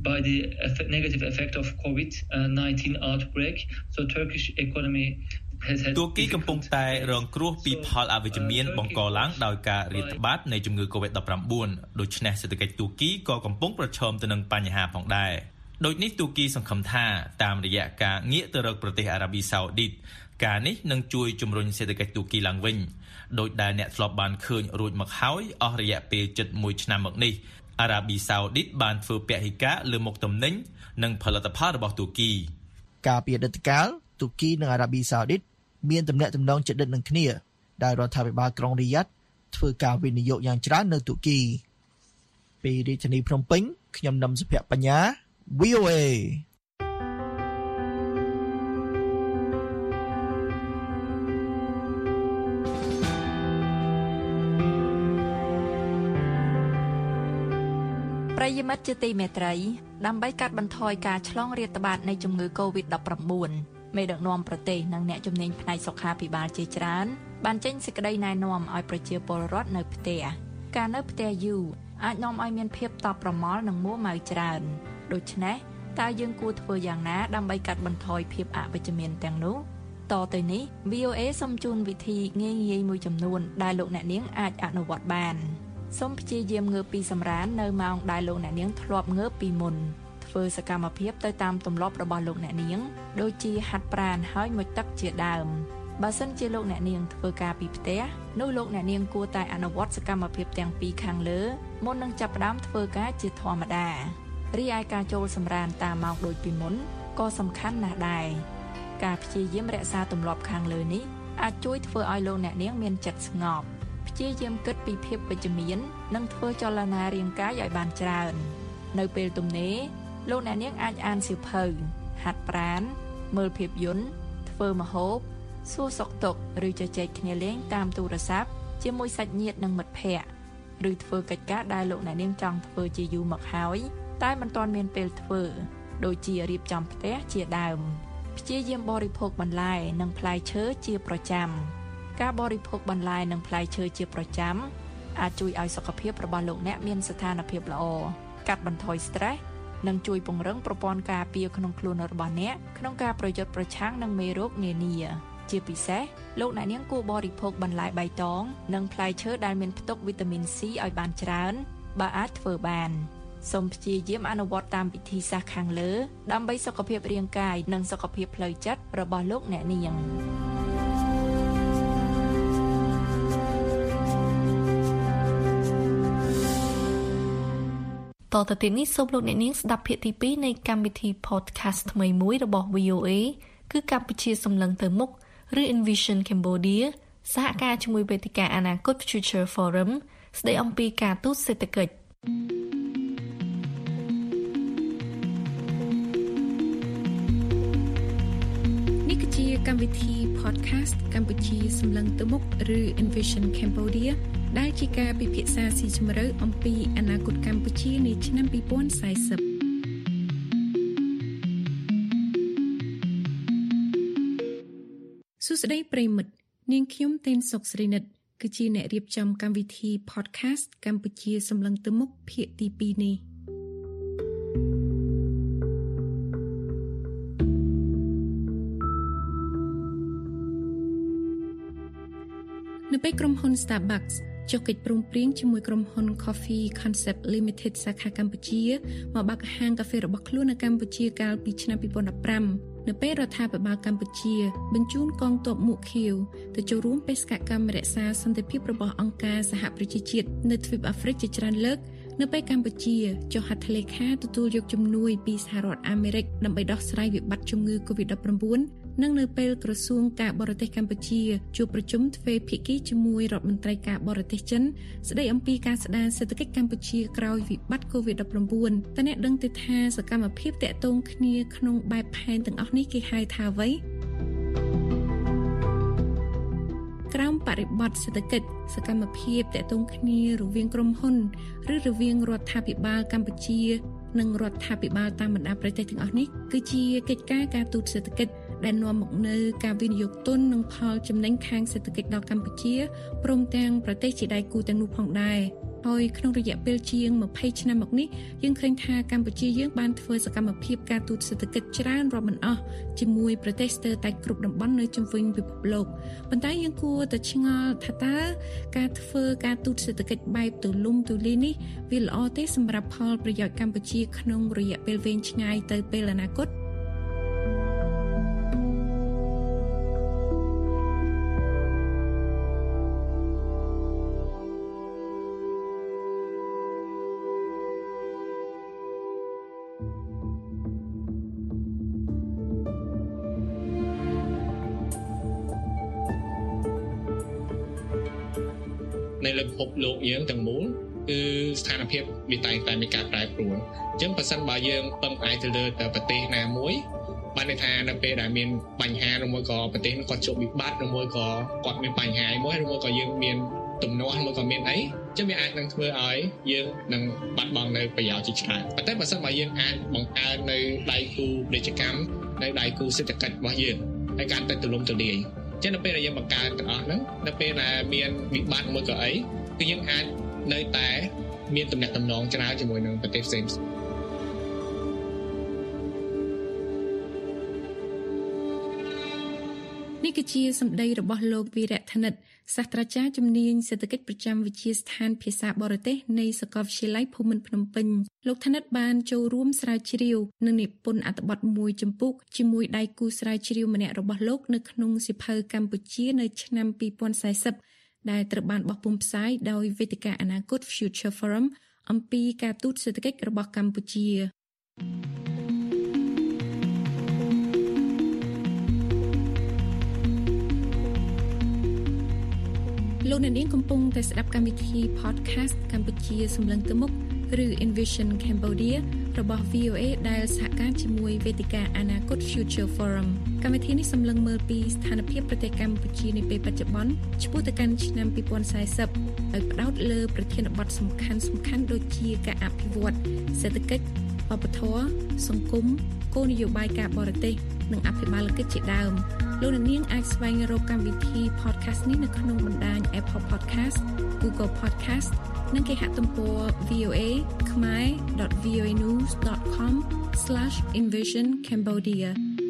by the negative effect of COVID-19 outbreak. So Turkish economy ទូគីកំពុងតែរងគ្រោះពីផលអវិជ្ជមានបង្កឡើងដោយការរាតត្បាតនៃជំងឺ COVID-19 ដូច្នេះសេដ្ឋកិច្ចទូគីក៏កំពុងប្រឈមទៅនឹងបញ្ហាផងដែរដូចនេះទូគីសង្ឃឹមថាតាមរយៈការងាកទៅរកប្រទេសអារ៉ាប៊ីសាអូឌីតការនេះនឹងជួយជំរុញសេដ្ឋកិច្ចទូគីឡើងវិញដោយដែលអ្នកធ្លាប់បានឃើញរួចមកហើយអស់រយៈពេលជិត1ឆ្នាំមកនេះអារ៉ាប៊ីសាអូឌីតបានធ្វើពហិការលើមុខទំនិញនិងផលិតផលរបស់ទូគីកាលពីអតីតកាលទូគីនិងអារ៉ាប៊ីសាអូឌីតមានទំនាក់ទំនងជិតដិតនឹងគ្នាដែលរដ្ឋាភិបាលក្រុងរីយ៉ាតធ្វើការវិនិយោគយ៉ាងច្រើននៅទូគីពីរាជធានីភ្នំពេញខ្ញុំនឹមសុភ័ក្របញ្ញា VOA ប្រិយមិត្តជាទីមេត្រីដើម្បីកាត់បន្ថយការឆ្លងរាតត្បាតនៃជំងឺ COVID-19 មេដឹកនាំប្រទេសនិងអ្នកជំនាញផ្នែកសុខាភិបាលជាច្រើនបានចេញសេចក្តីណែនាំឲ្យប្រជាពលរដ្ឋនៅផ្ទះការនៅផ្ទះយូរអាចនាំឲ្យមានភាពតប់ប្រមល់និងមួម៉ៅច្រើនដូច្នេះតើយើងគួរធ្វើយ៉ាងណាដើម្បីកាត់បន្ថយភាពអវិជ្ជមានទាំងនោះតទៅនេះ VOA សូមជូនវិធីងាយៗមួយចំនួនដែលលោកអ្នកនាងអាចអនុវត្តបានសូមព្យាយាមងើបពីសម្រាននៅម៉ោងដែលលោកអ្នកនាងធ្លាប់ងើបពីមុនធ្វើសកម្មភាពទៅតាមទម្លាប់របស់លោកអ្នកនាងដូចជាហាត់ប្រាណហើយមុជទឹកជាដើមបើសិនជាលោកអ្នកនាងធ្វើការពីផ្ទះនោះលោកអ្នកនាងគួរតែអនុវត្តសកម្មភាពទាំងពីរខាងលើមុននឹងចាប់ផ្ដើមធ្វើការជាធម្មតារីឯការចូលសម្រានតាមម៉ោងដូចពីមុនក៏សំខាន់ណាស់ដែរការព្យាយាមរក្សាទម្លាប់ខាងលើនេះអាចជួយធ្វើឲ្យលោកអ្នកនាងមានចិត្តស្ងប់ព្យាយាមគិតពីភាពវិជ្ជមាននិងធ្វើចលនារាងកាយឲ្យបានច្រើននៅពេលទំនេរលោកអ្នកនាងអាចអានសៀវភៅហាត់ប្រាណមើលភាពយន្តធ្វើម្ហូបសួរសុខទុក្ខឬជជែកគ្នាលេងតាមទូរស័ព្ទជាមួយសាច់ញាតិនិងមិត្តភ័ក្តិឬធ្វើកិច្ចការដែលលោកអ្នកនាងចង់ធ្វើជាយូរមកហើយតែមិនទាន់មានពេលធ្វើដូចជារៀបចំផ្ទះជាដើមព្យាយាមបរិភោគបន្លែនិងផ្លែឈើជាប្រចាំការបរិភោគបន្លែនិងផ្លែឈើជាប្រចាំអាចជួយឲ្យសុខភាពរបស់លោកអ្នកមានស្ថានភាពល្អកាត់បន្ថយ stress និងជួយពង្រឹងប្រព័ន្ធការពារក្នុងខ្លួនរបស់អ្នកក្នុងការប្រយុទ្ធប្រឆាំងនឹងមេរោគនានាជាពិសេសលោកអ្នកនាងគួរបរិភោគបន្លែបៃតងនិងផ្លែឈើដែលមានផ្ទុកវីតាមីន C ឲ្យបានច្រើនបើអាចធ្វើបានសូមព្យាយាមអនុវត្តតាមវិធីសាស្ត្រខាងលើដើម្បីសុខភាពរាងកាយនិងសុខភាពផ្លូវចិត្តរបស់លោកអ្នកនាងតទៅទៀតនេះសូមលោកអ្នកនាងស្ដាប់ភាគទី2នៃកម្មវិធី podcast ថ្មីមួយរបស់ VOA គឺកម្ពុជាសម្លឹងទៅមុខឬ Envision Cambodia សហការជាមួយវេទិកាអនាគត Future Forum ស្ដីអំពីការទូតសេដ្ឋកិច្ចនេះគឺជាកម្មវិធី podcast កម្ពុជាសម្លឹងទៅមុខឬ Envision Cambodiaដែលជាការពិភាក្សាស៊ីជម្រៅអំពីអនាគតកម្ពុជានាឆ្នាំ2040សួស្តីប្រិមិត្តនាងខ្ញុំតេនសុកស្រីនិតគឺជាអ្នករៀបចំកម្មវិធី podcast កម្ពុជាសម្លឹងទៅមុខភាគទី2នេះនៅពេលក្រុមហ៊ុន Starbucks ចុះកិច្ចព្រមព្រៀងជាមួយក្រុមហ៊ុន Coffee Concept Limited សាខាកម្ពុជាមកបើកហាងកាហ្វេរបស់ខ្លួននៅកម្ពុជាកាលពីឆ្នាំ2015នៅពេលរដ្ឋាភិបាលកម្ពុជាបញ្ជូនកងទ័ពមួកខៀវទៅចូលរួមបេសកកម្មរក្សាសន្តិភាពរបស់អង្គការសហប្រជាជាតិនៅទ្វីបអាហ្វ្រិកជាច្រើនលើកនៅពេលកម្ពុជាចុះហត្ថលេខាទទួលយកជំនួយពីសហរដ្ឋអាមេរិកដើម្បីដោះស្រាយវិបត្តិជំងឺ COVID-19 និងនៅពេលក្រសួងការបរទេសកម្ពុជាជួបប្រជុំទ្វេភាគីជាមួយរដ្ឋមន្ត្រីការបរទេសចិនស្ដីអំពីការស្ដារសេដ្ឋកិច្ចកម្ពុជាក្រោយវិបត្តិ COVID-19 តើអ្នកដឹងទេថាសកម្មភាពតាក់ទងគ្នាក្នុងបែបផែនទាំងអស់នេះគេហៅថាអ្វីក្រោមបរិបទសេដ្ឋកិច្ចសកម្មភាពតាក់ទងគ្នារវាងក្រុមហ៊ុនឬរវាងរដ្ឋាភិបាលកម្ពុជានិងរដ្ឋាភិបាលតាមបណ្ដាប្រទេសទាំងអស់នេះគឺជាកិច្ចការទូតសេដ្ឋកិច្ចដែលនាំមកនូវការវិនិយោគទុននិងផលចំណេញខាងសេដ្ឋកិច្ចដល់កម្ពុជាព្រមទាំងប្រទេសជាដៃគូទាំងនោះផងដែរហើយក្នុងរយៈពេលជាង20ឆ្នាំមកនេះយើងឃើញថាកម្ពុជាយើងបានធ្វើសកម្មភាពការទូតសេដ្ឋកិច្ចច្រើនរាប់មិនអស់ជាមួយប្រទេសស្ទើរតែគ្រប់តំបន់នៅជុំវិញពិភពលោកប៉ុន្តែយើងគួរតែឆ្ងល់ថាតើការធ្វើការទូតសេដ្ឋកិច្ចបែបទូលំទូលាយនេះវាល្អទេសម្រាប់ផលប្រយោជន៍កម្ពុជាក្នុងរយៈពេលវែងឆ្ងាយទៅពេលអនាគតនៅលើពិភពលោកយើងទាំងមូលគឺស្ថានភាពវាតែងតែមានការប្រែប្រួលអញ្ចឹងបើសិនបើយើងពឹងផ្អែកទៅលើប្រទេសណាមួយបានន័យថានៅពេលដែលមានបញ្ហាឬមួយក៏ប្រទេសនោះគាត់ជួបវិបត្តិឬមួយក៏គាត់មានបញ្ហាមួយឬមួយក៏យើងមានទំនាស់មួយក៏មានអីអញ្ចឹងវាអាចនឹងធ្វើឲ្យយើងនឹងបាត់បង់នៅប្រយោជន៍ជាច្រើនប៉ុន្តែបើសិនបើយើងអាចបង្កើននៅដៃគូពាណិជ្ជកម្មនៅដៃគូសេដ្ឋកិច្ចរបស់យើងហើយកាន់តែទូលំទូលាយចឹងនៅពេលដែលយើងបង្កើនទាំងអស់ហ្នឹងនៅពេលដែលមានវិបត្តិមួយក៏អីគឺយើងអាចនៅតែមានទំនាក់ទំនងច្រើនជាមួយនឹងប្រទេសផ្សេងនេះគឺជាសម្ដីរបស់លោកវីរៈធនិតសាស្ត្រាចារ្យជំនាញសេដ្ឋកិច្ចប្រចាំវិទ្យាស្ថានភាសាបរទេសនៃសាកលវិទ្យាល័យភូមិន្ទភ្នំពេញលោកធនិតបានចូលរួមស្រាវជ្រាវនិងនិពន្ធអត្ថបទមួយចម្ពោះជាមួយដៃគូស្រាវជ្រាវម្នាក់របស់លោកនៅក្នុងសៀវភៅកម្ពុជានៅឆ្នាំ2040ដែលត្រូវបានបោះពុម្ពផ្សាយដោយវេទិកាអនាគត Future Forum អំពីការទូតសេដ្ឋកិច្ចរបស់កម្ពុជាលោកអ្នកនាងកំពុងតែស្ដាប់កម្មវិធី podcast កម្ពុជាសម្លឹងទៅមុខឬ Envision Cambodia របស់ VOA ដែលសហការជាមួយវេទិកាអនាគត Future Forum កម្មវិធីនេះសម្លឹងមើលពីស្ថានភាពប្រទេសកម្ពុជានាពេលបច្ចុប្បន្នឆ្ពោះទៅកាន់ឆ្នាំ2040ហើយផ្ដោតលើប្រធានបទសំខាន់ៗដូចជាការអភិវឌ្ឍសេដ្ឋកិច្ចវប្បធម៌សង្គមគោលនយោបាយការបរទេសនិងអភិបាលកិច្ចជាដើមលោកអ្នកនាងអាចស្វែងរកកម្មវិធី podcast នេះនៅក្នុងបណ្ដាញ Apple Podcast, Google Podcast និងគេហទំព័រ voa.khmer.voanews.com/envisioncambodia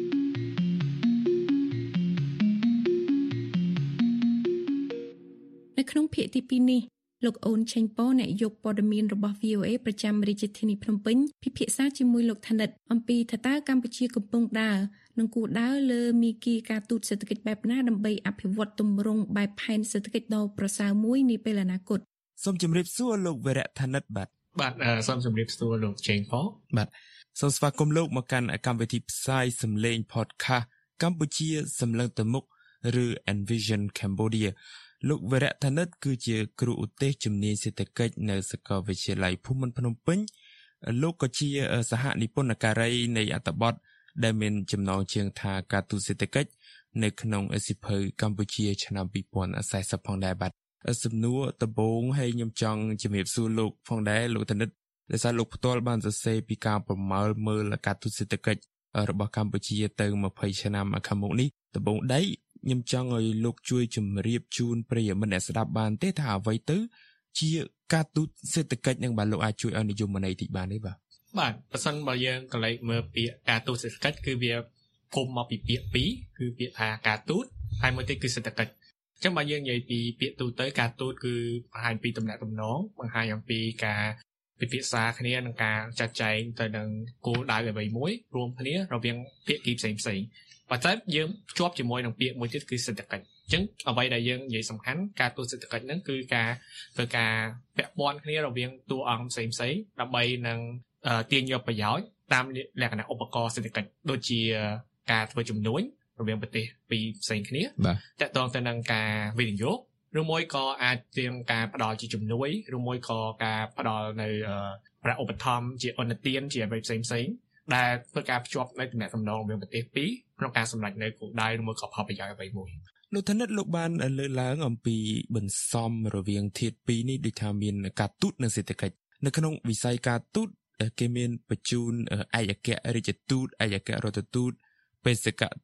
នៅក្នុងភាគទី2នេះលោកអូនឆេងប៉អ្នកយកព័ត៌មានរបស់ VOA ប្រចាំរាជធានីភ្នំពេញពិភាក្សាជាមួយលោកធនិតអំពីថាតើកម្ពុជាកំពុងដើរនិងគួរដើរលើមាគ៌ាការទូតសេដ្ឋកិច្ចបែបណាដើម្បីអភិវឌ្ឍទម្រង់បែបផែនសេដ្ឋកិច្ចដ៏ប្រសើរមួយនាពេលអនាគតសូមជម្រាបសួរលោកវរៈធនិតបាទសូមជម្រាបសួរលោកឆេងប៉បាទសូមស្វាគមន៍លោកមកកាន់កម្មវិធីផ្សាយសំឡេង podcast កម្ពុជាសម្លឹងទៅមុខឬ Envision Cambodiaលោកវរៈធនិតគឺជាគ្រូឧទ្ទេសជំនាញសេដ្ឋកិច្ចនៅសាកលវិទ្យាល័យភូមិន្ទភ្នំពេញលោកក៏ជាសហនិពន្ធការីនៃអត្ថបទដែលមានចំណងជើងថាការទូតសេដ្ឋកិច្ចនៅក្នុងសៀវភៅកម្ពុជាឆ្នាំ2040ផងដែរបាទសំណួរដំបូងហើយខ្ញុំចង់ជំរាបសួរលោកផងដែរលោកធនិតដែលសារលោកផ្ទាល់បានសរសេរពីការប្រមាលមើលការទូតសេដ្ឋកិច្ចរបស់កម្ពុជាទៅ20ឆ្នាំខាងមុខនេះដំបូងដៃខ្ញុំចង់ឲ្យលោកជួយជម្រាបជូនប្រិយមិត្តអ្នកស្ដាប់បានទេថាអ្វីទៅជាការទូតសេដ្ឋកិច្ចនឹងបាទលោកអាចជួយឲ្យនិយមន័យតិចបានទេបាទបើសិនបើយើងកលេចមើលពាក្យការទូតសេដ្ឋកិច្ចគឺវាគុំមកពីពាក្យពីរគឺពាក្យថាការទូតហើយមួយទៀតគឺសេដ្ឋកិច្ចអញ្ចឹងបើយើងនិយាយពីពាក្យទូតទៅការទូតគឺបង្ហាញពីទំនាក់ទំនងបង្ហាញអំពីការពិភាក្សាគ្នានិងការចាត់ចែងទៅនឹងគោលដៅអ្វីមួយរួមគ្នារវាងភាគីផ្សេងប៉ុន្តែយើងភ្ជាប់ជាមួយនឹងពាក្យមួយទៀតគឺសេដ្ឋកិច្ចអញ្ចឹងអ្វីដែលយើងនិយាយសំខាន់ការទូតសេដ្ឋកិច្ចហ្នឹងគឺការធ្វើការពាក់ព័ន្ធគ្នារវាងតួអង្គផ្សេងដើម្បីនឹងទាញយកប្រយោជន៍តាមលក្ខណៈឧបករណ៍សេដ្ឋកិច្ចដូចជាការធ្វើជំនួញរវាងប្រទេសពីរផ្សេងគ្នាតាក់ទងទៅនឹងការវិនិយោគឬមួយក៏អាចជាការផ្ដល់ជាជំនួយឬមួយក៏ការផ្ដល់នៅប្រាក់ឧបត្ថម្ភជាអនុទានជាអ្វីផ្សេងដែលធ្វើការភ្ជាប់នៅទំនាក់ទំនងរវាងប្រទេសពីរក្នុងការសម្រេចនៅគោលដៅឬមួយក៏ផលប្រយោជន៍អ្វីមួយលោកធនិតលោកបានលើកឡើងអំពីបន្សំរវាងធាតុពីរនេះដូចថាមានការទូតនិងសេដ្ឋកិច្ចនៅក្នុងវិស័យការទូតគេមានបញ្ជូនឯកអគ្គរដ្ឋទូតឯកអគ្គរដ្ឋទូតបេសកទូត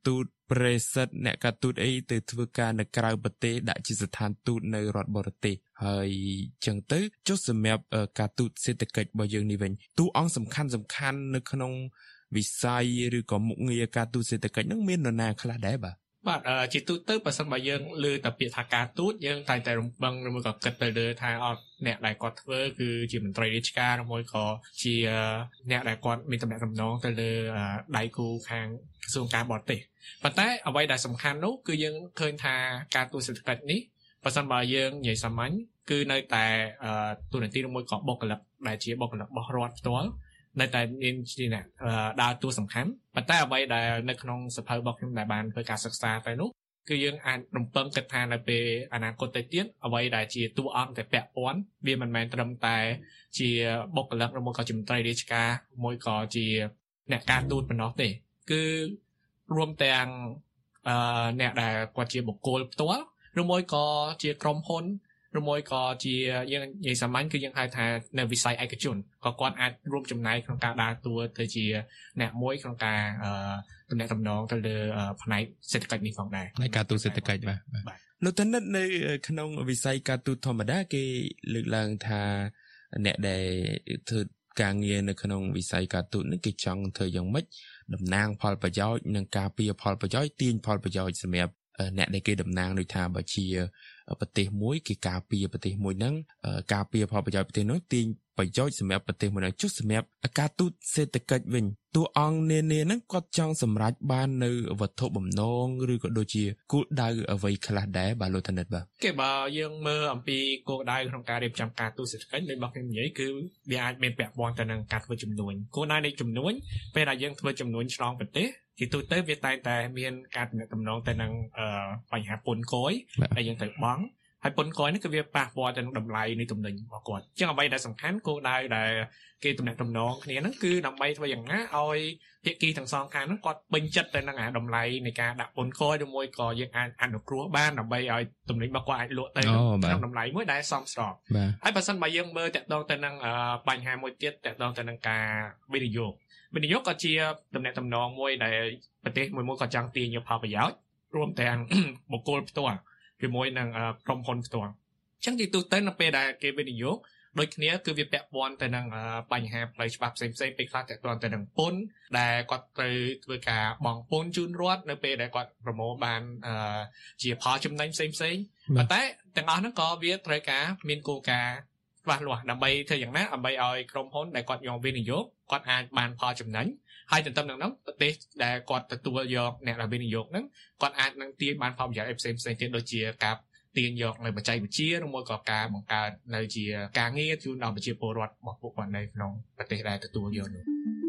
ប្រេសិតអ្នកការទូតអីទៅធ្វើការនៅក្រៅប្រទេសដាក់ជាស្ថានទូតនៅរដ្ឋបរទេសហើយចឹងទៅចុះសម្រាប់ការទូតសេដ្ឋកិច្ចរបស់យើងនេះវិញតួអង្គសំខាន់នៅក្នុងវិស័យឬក៏មុខងារការទូតសេដ្ឋកិច្ចហ្នឹងមាននរណាខ្លះដែរបាទជាទូទៅបើសិនបើយើងលើតែពាក្យថាការទូតយើងតែងតែរំពឹងឬមួយក៏គិតទៅលើថាអត់អ្នកដែលគាត់ធ្វើគឺជាមន្ត្រីរាជការឬមួយក៏ជាអ្នកដែលគាត់មានតំណែងតំណងទៅលើដៃគូខាងក្រសួងការបរទេសប៉ុន្តែអ្វីដែលសំខាន់នោះគឺយើងឃើញថាការទូតសេដ្ឋកិច្ចនេះបើសិនបើយើងនិយាយសាមញ្ញគឺនៅតែទូនាទីឬមួយក៏បុគ្គលិកដែលជាបុគ្គលិករបស់រដ្ឋផ្ទាល់នៅតែមានជាអ្នកដើរតួសំខាន់ប៉ុន្តែអ្វីដែលនៅក្នុងសភៅរបស់ខ្ញុំដែលបានធ្វើការសិក្សាទៅនោះគឺយើងអាចរំពឹងគិតថានៅពេលអនាគតទៅទៀតអ្វីដែលជាតួអង្គតែពាក់ព័ន្ធវាមិនមែនត្រឹមតែជាបុគ្គលិកឬមួយក៏ជាមន្ត្រីរាជការមួយក៏ជាអ្នកការទូតប៉ុណ្ណោះទេគឺរួមទាំងអ្នកដែលគាត់ជាបុគ្គលផ្ទាល់ឬមួយក៏ជាក្រុមហ៊ុនឬមួយក៏ជាយើងនិយាយសាមញ្ញគឺយើងហៅថានៅវិស័យឯកជនក៏គាត់អាចរួមចំណែកក្នុងការដើរតួទៅជាអ្នកមួយក្នុងការទំនាក់ទំនងទៅលើផ្នែកសេដ្ឋកិច្ចនេះផងដែរផ្នែកការទូតសេដ្ឋកិច្ចបាទលោកតានិតនៅក្នុងវិស័យការទូតធម្មតាគេលើកឡើងថាអ្នកដែលធ្វើការងារនៅក្នុងវិស័យការទូតនេះគេចង់ធ្វើយ៉ាងម៉េចតំណាងផលប្រយោជន៍និងការពារផលប្រយោជន៍ទាញផលប្រយោជន៍សម្រាប់អ្នកដែលគេតំណាងដូចថាបើជាប្រទេសមួយគេការពារប្រទេសមួយហ្នឹងការពារផលប្រយោជន៍ប្រទេសនោះទាញប្រយោជន៍សម្រាប់ប្រទេសមួយហ្នឹងចុះសម្រាប់ការទូតសេដ្ឋកិច្ចវិញតួអង្គនានាហ្នឹងគាត់ចង់សម្រេចបាននៅវត្ថុបំណងឬក៏ដូចជាគោលដៅអ្វីខ្លះដែរបាទលោកធនិតបាទគេបើយើងមើលអំពីគោលដៅក្នុងការរៀបចំការទូតសេដ្ឋកិច្ចដូចរបស់ខ្ញុំនិយាយគឺវាអាចមានពាក់ព័ន្ធទៅនឹងការធ្វើចំនួនគោលដៅនៃចំនួនពេលដែលយើងធ្វើចំនួនឆ្លងប្រទេសជាទូទៅវាតែងតែមានការទំនាក់ទំនងទៅនឹងបញ្ហាពន្ធគយដែលយើងត្រូវបង់ហើយពន្ធគយនេះគឺវាប៉ះពាល់ទៅនឹងតម្លៃនៃទំនិញរបស់គាត់អញ្ចឹងអ្វីដែលសំខាន់គោលដៅដែលគេទំនាក់ទំនងគ្នាហ្នឹងគឺដើម្បីធ្វើយ៉ាងណាឲ្យភាគីទាំងសងខាងហ្នឹងគាត់ពេញចិត្តទៅនឹងតម្លៃនៃការដាក់ពន្ធគយឬមួយក៏យើងអាចអនុគ្រោះបានដើម្បីឲ្យទំនិញរបស់គាត់អាចលក់ទៅក្នុងតម្លៃមួយដែលសមស្របហើយបើសិនបើយើងមើលតាក់ទងទៅនឹងបញ្ហាមួយទៀតតាក់ទងទៅនឹងការវិនិយោគក៏ជាតំណែងតំណងមួយដែលប្រទេសមួយក៏ចង់ទាញយកផលប្រយោជន៍រួមទាំងបុគ្គលផ្ទាល់ជាមួយនឹងក្រុមហ៊ុនផ្ទាល់អញ្ចឹងទីទូទៅនៅពេលដែលគេវិនិយោគដូចគ្នាគឺវាពាក់ព័ន្ធទៅនឹងបញ្ហាផ្លូវច្បាប់ផ្សេងៗពេលខ្លះតាក់ទងទៅនឹងពន្ធដែលគាត់ត្រូវធ្វើការបង់ពន្ធជូនរដ្ឋនៅពេលដែលគាត់ប្រមូលបានជាផលចំណេញផ្សេងៗប៉ុន្តែទាំងអស់ហ្នឹងក៏វាត្រូវការមានគោលការណ៍ច្បាស់លាស់ដើម្បីធ្វើយ៉ាងណាដើម្បីឲ្យក្រុមហ៊ុនដែលគាត់យកវិនិយោគគាត់អាចបានផលចំណេញហើយទន្ទឹមនឹងនោះប្រទេសដែលគាត់ទទួលយកអ្នកដែលវិនិយោគហ្នឹងគាត់អាចនឹងទាញបានផលប្រយោជន៍ផ្សេងៗទៀតដូចជាការទាញយកនៅបច្ចេកវិទ្យាឬមួយក៏ការបង្កើតនៅជាការងារជូនដល់ប្រជាពលរដ្ឋរបស់ពួកគាត់នៅក្នុងប្រទេសដែលទទួលយកនោះ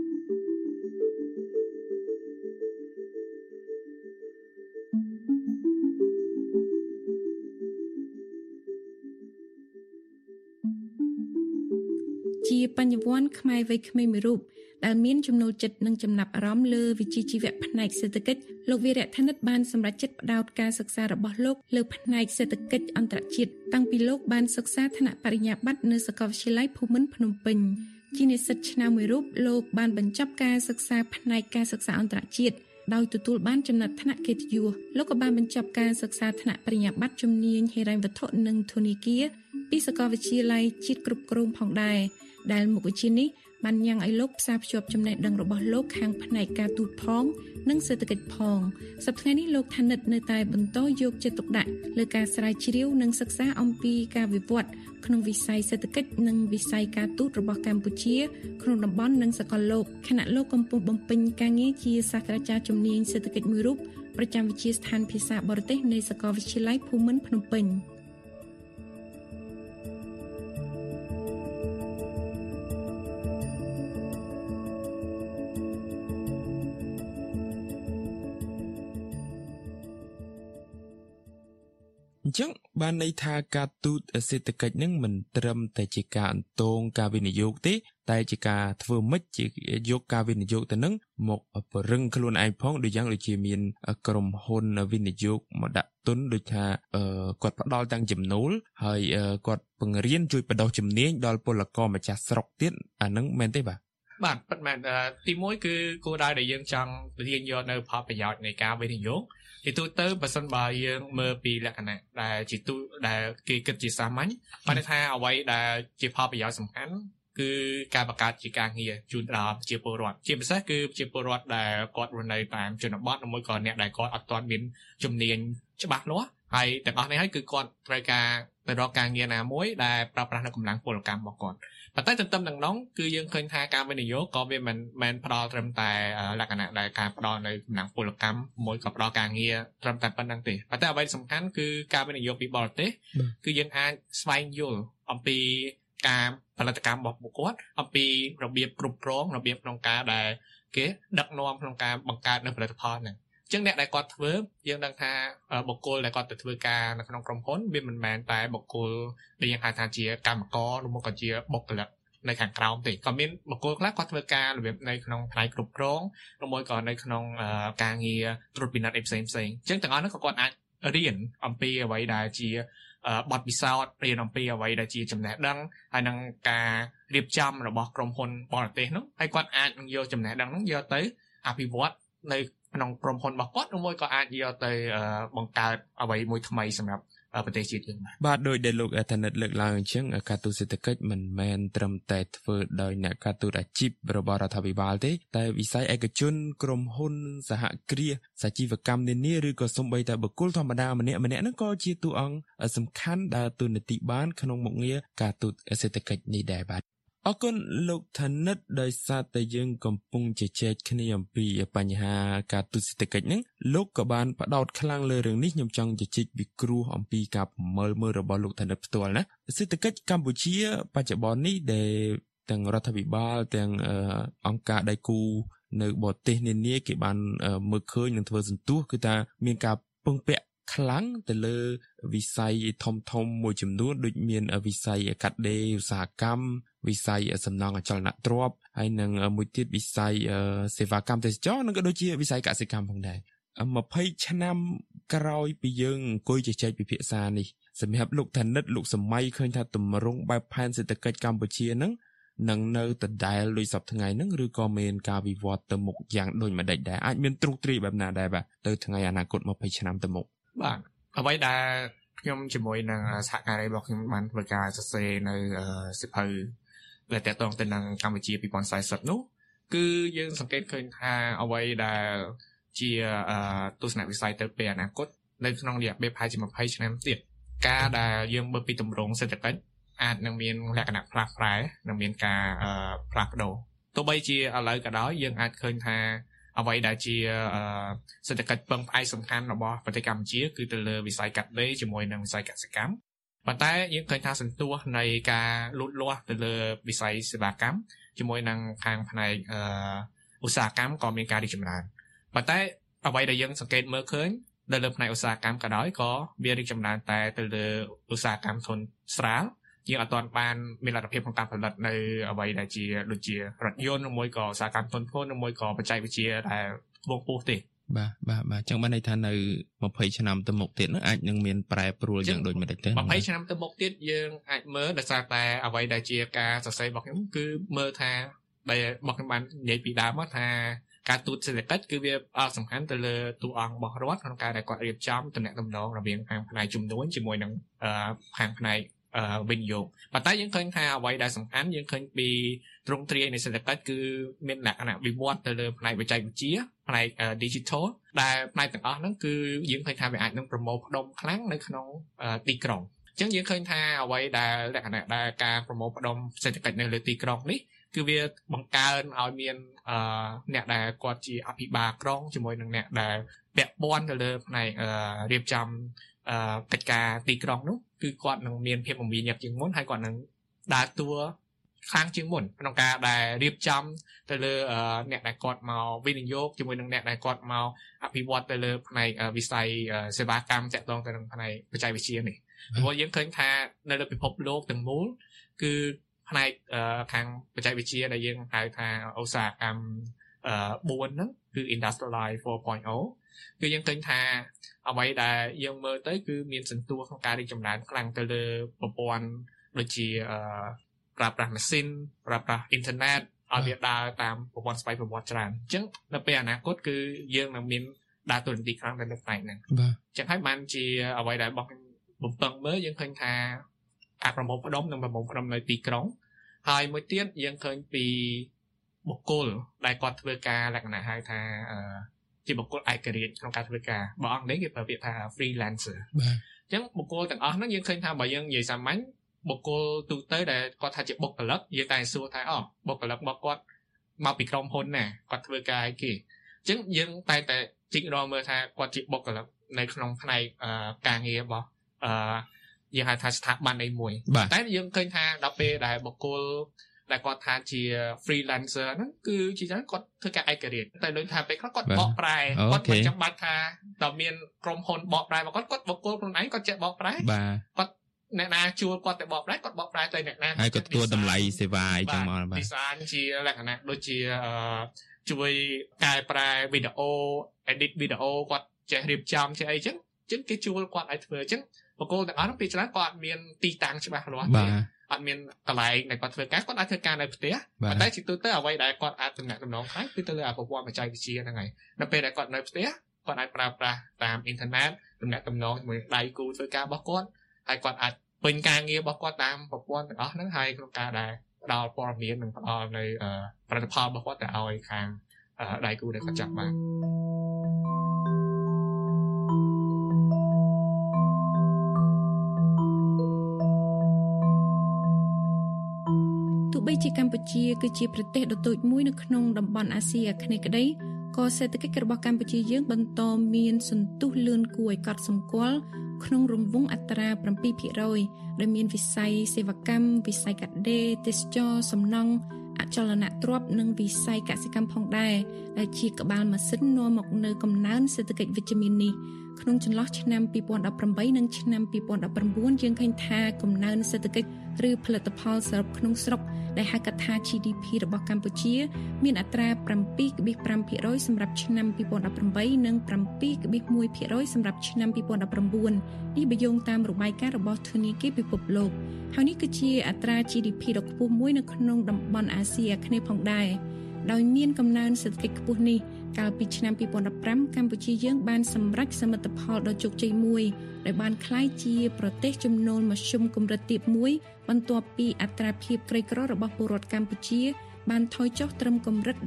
ជាបញ្ញវន្តខ្មែរវ័យក្មេងមួយរូបដែលមានចំណូលចិត្តនិងចំណាប់អារម្មណ៍លើវិជ្ជាជីវៈផ្នែកសេដ្ឋកិច្ចលោកវីរៈធនិតបានសម្រេចចិត្តផ្ដោតការសិក្សារបស់លោកលើផ្នែកសេដ្ឋកិច្ចអន្តរជាតិតាំងពីលោកបានសិក្សាថ្នាក់បរិញ្ញាបត្រនៅសាកលវិទ្យាល័យភូមិន្ទភ្នំពេញជានិស្សិតឆ្នាំមួយរូបលោកបានបញ្ចប់ការសិក្សាផ្នែកការសិក្សាអន្តរជាតិដោយទទួលបានចំណាត់ថ្នាក់កិត្តិយសលោកក៏បានបញ្ចប់ការសិក្សាថ្នាក់បរិញ្ញាបត្រជំនាញហិរញ្ញវត្ថុនិងធនាគារពីសាកលវិទ្យាល័យជាតិគ្រប់គ្រងផងដែរដែលមុខវិជ្ជានេះបានញ៉ាំងឲ្យលោកផ្សារភ្ជាប់ចំណេះដឹងរបស់លោកខាងផ្នែកការទូតផងនិងសេដ្ឋកិច្ចផងសប្តាហ៍នេះលោកថានិតនៅតែបន្តយកចិត្តទុកដាក់លើការស្រាវជ្រាវនិងសិក្សាអំពីការវិវត្តក្នុងវិស័យសេដ្ឋកិច្ចនិងវិស័យការទូតរបស់កម្ពុជាក្នុងតំបន់និងសកលលោកខណៈលោកកំពុងបំពេញការងារជាសាស្ត្រាចារ្យជំនាញសេដ្ឋកិច្ចមួយរូបប្រចាំវិទ្យាស្ថានភាសាបរទេសនៃសាកលវិទ្យាល័យភូមិន្ទភ្នំពេញអញ្ចឹងបានន័យថាការទូតសេដ្ឋកិច្ចនឹងមិនត្រឹមតែជាការអន្តងការវិនិយោគទេតែជាការធ្វើម៉េចជាយកការវិនិយោគទៅនឹងមកពង្រឹងខ្លួនឯងផងដូចយ៉ាងដូចជាមានក្រុមហ៊ុនវិនិយោគមកដាក់ទុនដូចថាគាត់ផ្ដល់ទាំងចំណូលហើយគាត់បង្រៀនជួយបណ្ដុះជំនាញដល់ពលករម្ចាស់ស្រុកទៀតអានឹងមែនទេបាទបាទប៉ុន្តែទី1គឺគោលដៅដែលយើងចង់រៀនយកនៅផលប្រយោជន៍នៃការវិនិយោគទីទូទៅបើសិនបើយើងមើលពីលក្ខណៈដែលជាទូដែលគេគិតជាសាមញ្ញបានថាអ្វីដែលជាផលប្រយោជន៍សំខាន់គឺការបង្កើតជាការងារជូនដល់ប្រជាពលរដ្ឋជាពិសេសគឺប្រជាពលរដ្ឋដែលគាត់រស់នៅតាមជនបទឬមួយក៏អ្នកដែលគាត់អត់ទាន់មានជំនាញច្បាស់លាស់ហើយទាំងអស់នេះហើយគឺគាត់ត្រូវការទៅរកការងារណាមួយដែលប្រើប្រាស់នៅកម្លាំងពលកម្មរបស់គាត់ប៉ុន្តែទន្ទឹមនឹងនោះគឺយើងឃើញថាការវិនិយោគក៏វាមិនមែនផ្ដល់ត្រឹមតែលក្ខណៈដែលការផ្ដល់នៅកម្លាំងពលកម្មមួយក៏ផ្ដល់ការងារត្រឹមតែប៉ុណ្្នឹងទេប៉ុន្តែអ្វីសំខាន់គឺការវិនិយោគពីបរទេសគឺយើងអាចស្វែងយល់អំពីការផលិតកម្មរបស់ពួកគាត់អំពីរបៀបគ្រប់គ្រងរបៀបក្នុងការដែលគេដឹកនាំក្នុងការបង្កើតនៅផលិតផលហ្នឹងចឹងអ្នកដែលគាត់ធ្វើយើងដឹងថាបុគ្គលដែលគាត់ទៅធ្វើការនៅក្នុងក្រុមហ៊ុនវាមិនមែនតែបុគ្គលដែលយើងហៅថាជាកម្មករឬមកក៏ជាបុគ្គលិកនៅខាងក្រោមទេក៏មានបុគ្គលខ្លះគាត់ធ្វើការរបៀបនៅក្នុងផ្នែកគ្រប់គ្រងឬមួយក៏នៅក្នុងការងារត្រួតពិនិត្យអីផ្សេងចឹងទាំងអស់នោះក៏គាត់អាចរៀនអំពីអ្វីដែលជាបទពិសោធន៍រៀនអំពីអ្វីដែលជាចំណេះដឹងហើយនឹងការរៀបចំរបស់ក្រុមហ៊ុនបរទេសនោះហើយគាត់អាចនឹងយកចំណេះដឹងនោះយកទៅអភិវឌ្ឍនៅក្នុងក្រុមហ៊ុនរបស់គាត់ឬមួយក៏អាចយកទៅបង្កើតអ្វីមួយថ្មីសម្រាប់ប្រទេសជាតិយើងបាទដោយដែលលោកអាណិតលើកឡើងអញ្ចឹងការទូតសេដ្ឋកិច្ចមិនមែនត្រឹមតែធ្វើដោយអ្នកការទូតអាជីពរបស់រដ្ឋាភិបាលទេតែវិស័យឯកជនក្រុមហ៊ុនសហគ្រាសសាជីវកម្មនានាឬក៏សូម្បីតែបុគ្គលធម្មតាម្នាក់ហ្នឹងក៏ជាតួអង្គសំខាន់ដែលតួនាទីបានក្នុងមុខងារការទូតសេដ្ឋកិច្ចនេះដែរបាទអរគុណលោកធនិតដោយសារតែយើងកំពុងជជែកគ្នាអំពីបញ្ហាការទូតសេដ្ឋកិច្ចហ្នឹងលោកក៏បានផ្ដោតខ្លាំងលើរឿងនេះខ្ញុំចង់ជជែកវិគ្រោះអំពីការប្រមើលមើលរបស់លោកធនិតផ្ទាល់ណាសេដ្ឋកិច្ចកម្ពុជាបច្ចុប្បន្ននេះដែលទាំងរដ្ឋាភិបាលទាំងអង្គការដៃគូនៅបរទេសនានាគេបានមើលឃើញនិងធ្វើសន្ទុះគឺថាមានការពឹងពាក់ខ្លាំងទៅលើវិស័យធំមួយចំនួនដូចមានវិស័យកាត់ដេរឧស្សាហកម្មវិស័យសំណង់អចលនទ្រព្យហើយនិងមួយទៀតវិស័យសេវាកម្មទេសចរនិងក៏ដូចជាវិស័យកសិកម្មផងដែរ20ឆ្នាំក្រោយពីយើងអង្គុយជជែកពិភាក្សានេះសម្រាប់លោកធនិតលោកសម័យឃើញថាទម្រង់បែបផែនសេដ្ឋកិច្ចកម្ពុជានឹងនៅដដែលដូចសពថ្ងៃហ្នឹងឬក៏មានការវិវត្តទៅមុខយ៉ាងដូចម្ដេចដែរអាចមានទ្រុងទ្រាយបែបណាដែរបាទទៅថ្ងៃអនាគត20ឆ្នាំទៅមុខបាទអ្វីដែលខ្ញុំជាមួយនឹងសហការីរបស់ខ្ញុំបានធ្វើការសរសេរនៅសិភៅដែលទាក់ទងទៅនឹងកម្ពុជា2040នោះគឺយើងសង្កេតឃើញថាអ្វីដែលជាទស្សនវិស័យទៅពេលអនាគតនៅក្នុងរយៈពេលប្រហែលជា20ឆ្នាំទៀតការដែលយើងមើលពីទម្រង់សេដ្ឋកិច្ចអាចនឹងមានលក្ខណៈផ្លាស់ប្រែនិងមានការផ្លាស់ប្ដូរទោះបីជាឥឡូវក៏ដោយយើងអាចឃើញថាអ្វីដែលជាសេដ្ឋកិច្ចពឹងផ្អែកសំខាន់របស់ប្រទេសកម្ពុជាគឺទៅលើវិស័យកាត់ដេរជាមួយនឹងវិស័យកសិកម្មប៉ុន្តែយើងឃើញថាសន្ទុះនៃការលូតលាស់ទៅលើវិស័យសេវាកម្មជាមួយនឹងខាងផ្នែកឧស្សាហកម្មក៏មានការរីកចម្រើនប៉ុន្តែអ្វីដែលយើងសង្កេតមើលឃើញនៅលើផ្នែកឧស្សាហកម្មក៏ដោយក៏វារីកចម្រើនតែទៅលើឧស្សាហកម្មធន់ស្រាលយើងអត់ទាន់បានមានលទ្ធភាពក្នុងការផលិតនៅអ្វីដែលជាដូចជារថយន្តឬមួយក៏ឧស្សាហកម្មធុនធ្ងន់ឬមួយក៏បច្ចេកវិទ្យាដែលខ្ពស់ទេបាទចឹងបានន័យថានៅ20ឆ្នាំទៅមុខទៀតនោះអាចនឹងមានប្រែប្រួលយ៉ាងដូចម្ដេចទៅ 20ឆ្នាំទៅមុខទៀតយើងអាចមើលដោយសារតែអ្វីដែលជាការសរសេររបស់ខ្ញុំគឺមើលថាដែលរបស់ខ្ញុំបាននិយាយពីដើមមកថាការទូតសេដ្ឋកិច្ចគឺវាសំខាន់ទៅលើតួអង្គរបស់រដ្ឋក្នុងការដែលគាត់រៀបចំទំនាក់ទំនងរវាងខាងផ្នែកជំនួញជាមួយនឹងខាងផ្នែកវិនិយោគប៉ុន្តែយើងឃើញថាអ្វីដែលសំខាន់យើងឃើញពីទ្រង់ទ្រាយនៃសេដ្ឋកិច្ចគឺមានលក្ខណៈវិវត្តទៅលើផ្នែកបច្ចេកវិទ្យាផ្នែក digital ដែលផ្នែកទាំងអស់ហ្នឹងគឺយើងឃើញថាវាអាចនឹងប្រមូលផ្ដុំខ្លាំងនៅក្នុងទីក្រុងអញ្ចឹងយើងឃើញថាអ្វីដែលលក្ខណៈដែលការប្រមូលផ្ដុំសេដ្ឋកិច្ចនៅលើទីក្រុងនេះគឺវាបង្កើនឲ្យមានអ្នកដែលគាត់ជាអភិបាលក្រុងជាមួយនឹងអ្នកដែលពាក់ព័ន្ធទៅលើផ្នែករៀបចំកិច្ចការទីក្រុងនោះគឺគាត់នឹងមានភាពមមាញឹកជាងមុនហើយគាត់នឹងដើរតួខ្លាំងជាងមុនក្នុងការដែលរៀបចំទៅលើអ្នកដែលគាត់មកវិនិយោគជាមួយនឹងអ្នកដែលគាត់មកអភិវឌ្ឍទៅលើផ្នែកវិស័យសេវាកម្មតាក់ទងទៅនឹងផ្នែកបច្ចេកវិទ្យានេះព្រោះយើងឃើញថានៅលើពិភពលោកទាំងមូលគឺផ្នែកខាងបច្ចេកវិទ្យាដែលយើងហៅថាឧស្សាហកម្ម4ហ្នឹងគឺ Industrial 4.0 គឺយើងឃើញថាអ្វីដែលយើងមើលទៅគឺមានសន្ទុះក្នុងការរីកចម្រើនខ្លាំងទៅលើប្រព័ន្ធដូចជាប្រើប្រាស់ម៉ាស៊ីនប្រើប្រាស់អ៊ីនធឺណិតឲ្យវាដើរតាមប្រព័ន្ធស្វ័យប្រវត្តិច្រើនអញ្ចឹងនៅពេលអនាគតគឺយើងនឹងមានដើរតួនាទីខ្លាំងនៅលើផ្នែកហ្នឹងអញ្ចឹងហើយបានជាអ្វីដែលបងបំពឹងមើលយើងឃើញថាការប្រមូលផ្ដុំនិងប្រមូលផ្ដុំនៅទីក្រុងហើយមួយទៀតយើងឃើញពីបុគ្គលដែលគាត់ធ្វើការលក្ខណៈហៅថាជាបុគ្គលឯករាជ្យក្នុងការធ្វើការបើអង់គ្លេសគេប្រើពាក្យថា freelancer អញ្ចឹងបុគ្គលទាំងអស់ហ្នឹងយើងឃើញថាបើយើងនិយាយសាមញ្ញបុគ្គលទូទៅដែលគាត់ថាជាបុគ្គលិកយើងតែសួរថាបុគ្គលិករបស់គាត់មកពីក្រុមហ៊ុនណាគាត់ធ្វើការអីគេអញ្ចឹងយើងតែជីករមើលថាគាត់ជាបុគ្គលិកនៅក្នុងផ្នែកការងាររបស់យើងហៅថាស្ថាប័នអីមួយតែយើងឃើញថាដល់ពេលដែលបុគ្គលដែលគាត់ថាជា freelancer ហ្នឹងគឺជាចឹងគាត់ធ្វើការឯករាជ្យតែដូចថាពេលខ្លះគាត់បកប្រែគាត់មិនចាំបាច់ថាដល់មានក្រុមហ៊ុនបកប្រែមកគាត់បុគ្គលខ្លួនឯងគាត់ចេះបកប្រែគាត់អ្នកណាជួលគាត់ទៅបកប្រែគាត់បកប្រែទៅអ្នកណាហើយគាត់ទទួលតម្លៃសេវាអីចឹងមកបាទ design ជាលក្ខណៈដូចជាជួយកែប្រែវីដេអូ edit វីដេអូគាត់ចេះរៀបចំចេះអីចឹងគេជួលគាត់ឲ្យធ្វើចឹងបុគ្គលទាំងអស់ហ្នឹងពេលច្រើនគាត់អត់មានទីតាំងច្បាស់លាស់ទេអត់មានកន្លែងដែលគាត់ធ្វើការគាត់អាចធ្វើការនៅផ្ទះប៉ុន្តែជាទូទៅអ្វីដែលគាត់អាចទំនាក់ទំនងខ្លះគឺទៅលើប្រព័ន្ធបច្ចេកវិទ្យាហ្នឹងហើយនៅពេលដែលគាត់នៅផ្ទះគាត់អាចប្រើប្រាស់តាមអ៊ីនធឺណិតទំនាក់ទំនងជាមួយដៃគូធ្វើការរបស់គាត់ហើយគាត់អាចពេញការងាររបស់គាត់តាមប្រព័ន្ធទាំងអស់ហ្នឹងហើយក្នុងការដែលផ្ដល់ព័ត៌មាននិងផ្ដល់នៅផលិតផលរបស់គាត់ទៅឲ្យខាងដៃគូដែលគាត់ចាប់បានទោះបីជាកម្ពុជាគឺជាប្រទេសដ៏តូចមួយនៅក្នុងតំបន់អាស៊ីអាគ្នេយ៍ក្តីក៏សេដ្ឋកិច្ចរបស់កម្ពុជាយើងបន្តមានសន្ទុះលឿនគួរឲ្យកត់សម្គាល់ក្នុងរង្វង់អត្រា 7% ដែលមានវិស័យសេវាកម្មវិស័យកាត់ដេរទេសចរសំណង់អចលនទ្រព្យនិងវិស័យកសិកម្មផងដែរដែលជាក្បាលម៉ាស៊ីននាំមកនៅកំណើនសេដ្ឋកិច្ចវិជ្ជមាននេះក្នុងចន្លោះឆ្នាំ2018និងឆ្នាំ2019យើងឃើញថាកំណើនសេដ្ឋកិច្ចឬផលិតផលសរុបក្នុងស្រុកដែលហៅកាត់ថា GDP របស់កម្ពុជាមានអត្រា 7.5% សម្រាប់ឆ្នាំ2018និង 7.1% សម្រាប់ឆ្នាំ2019នេះបើយោងតាមរបាយការណ៍របស់ធនាគារពិភពលោកហើយនេះគឺជាអត្រា GDP ដ៏ខ្ពស់មួយនៅក្នុងតំបន់អាស៊ីអាគ្នេយ៍ផងដែរដោយមានកំណើនសេដ្ឋកិច្ចខ្ពស់នេះកាលពីឆ្នាំ2015កម្ពុជាយើងបានសម្រេចសមិទ្ធផលដ៏ជោគជ័យមួយដែលបានក្លាយជាប្រទេសចំណូលមធ្យមកម្រិតទាបមួយបន្ទាប់ពីអត្រាភាពក្រីក្ររបស់ពលរដ្ឋកម្ពុជាបានថយចុះត្រឹមកម្រិត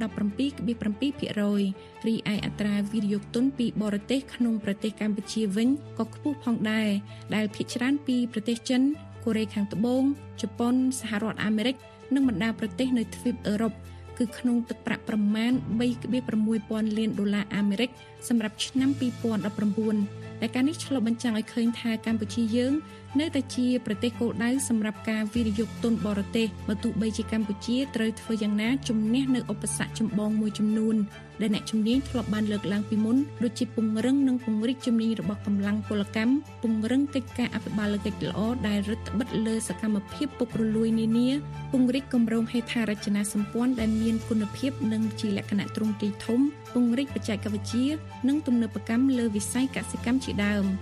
17.7% រីឯអត្រាវិនិយោគទុនពីបរទេសក្នុងប្រទេសកម្ពុជាវិញក៏ខ្ពស់ផងដែរដែលភាគច្រើនពីប្រទេសចិនកូរ៉េខាងត្បូងជប៉ុនសហរដ្ឋអាមេរិកនិងបណ្ដាប្រទេសនៅទ្វីបអឺរ៉ុបគឺក្នុងទឹកប្រាក់ប្រមាណ 3.6 លានដុល្លារអាមេរិកសម្រាប់ឆ្នាំ2019ដែលការនេះឆ្លុះបញ្ចាំងឲ្យឃើញថាកម្ពុជាយើងនៅតែជាប្រទេសគោលដៅសម្រាប់ការវិនិយោគទុនបរទេសបើទោះបីជាកម្ពុជាត្រូវធ្វើយ៉ាងណាជំនះនៅឧបសគ្គចម្បងមួយចំនួនដែលអ្នកជំនាញធ្លាប់បានលើកឡើងពីមុនដូចជាពង្រឹងនិងពង្រីកជំនាញរបស់កម្លាំងពលកម្មពង្រឹងកិច្ចការអភិបាលកិច្ចល្អដែលរដ្ឋបិទលើសកម្មភាពពុករលួយនានាពង្រីកគម្រោងហេដ្ឋារចនាសម្ព័ន្ធដែលមានគុណភាពនិងជាលក្ខណៈទ្រង់ទ្រាយធំពង្រីកបច្ចេកវិទ្យានិងទំនើបកម្មលើវិស័យកសិកម្មជាដើម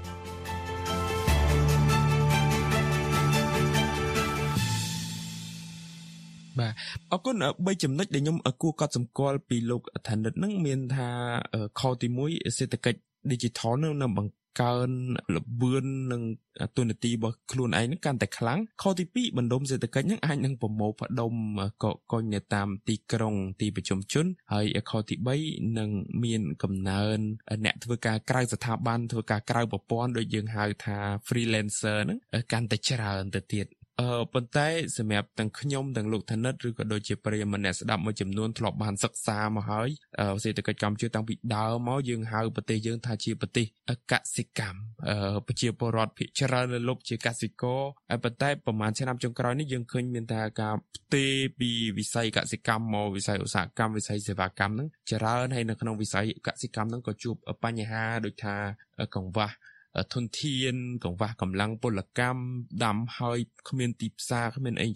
បាទអរគុណ3ចំណុចដែលខ្ញុំគួរកត់សម្គាល់ពីលោកឋានិតនឹងមានថាខទី1សេដ្ឋកិច្ច Digital នឹងបង្កើនល្បឿននិងទូនាទីរបស់ខ្លួនឯងនឹងកាន់តែខ្លាំងខទី2បណ្ដុំសេដ្ឋកិច្ចនឹងអាចនឹងប្រមូលផ្ដុំកុញនៅតាមទីក្រុងទីប្រជុំជនហើយខទី3នឹងមានកំណើនអ្នកធ្វើការក្រៅស្ថាប័នធ្វើការក្រៅប្រព័ន្ធដូចយើងហៅថា freelancer នឹងកាន់តែច្រើនទៅទៀតប៉ុន្តែសម្រាប់ទាំងខ្ញុំទាំងលោកឋានិតឬក៏ដូចជាប្រិយមិត្តអ្នកស្ដាប់មួយចំនួនធ្លាប់បានសិក្សាមកហើយសេដ្ឋកិច្ចកម្ពុជាតាំងពីដើមមកយើងហៅប្រទេសយើងថាជាប្រទេសកសិកម្មប្រជាពលរដ្ឋភាគច្រើនលើលោកជាកសិករប៉ុន្តែប្រហែលឆ្នាំចុងក្រោយនេះយើងឃើញមានថាការផ្ទេរពីវិស័យកសិកម្មមកវិស័យឧស្សាហកម្មវិស័យសេវាកម្មហ្នឹងច្រើនហើយនៅក្នុងវិស័យកសិកម្មហ្នឹងក៏ជួបបញ្ហាដូចថាកង្វះធនធានកង្វះកម្លាំងពលកម្មដាំហើយគ្មានទីផ្សារគ្មានអីចឹង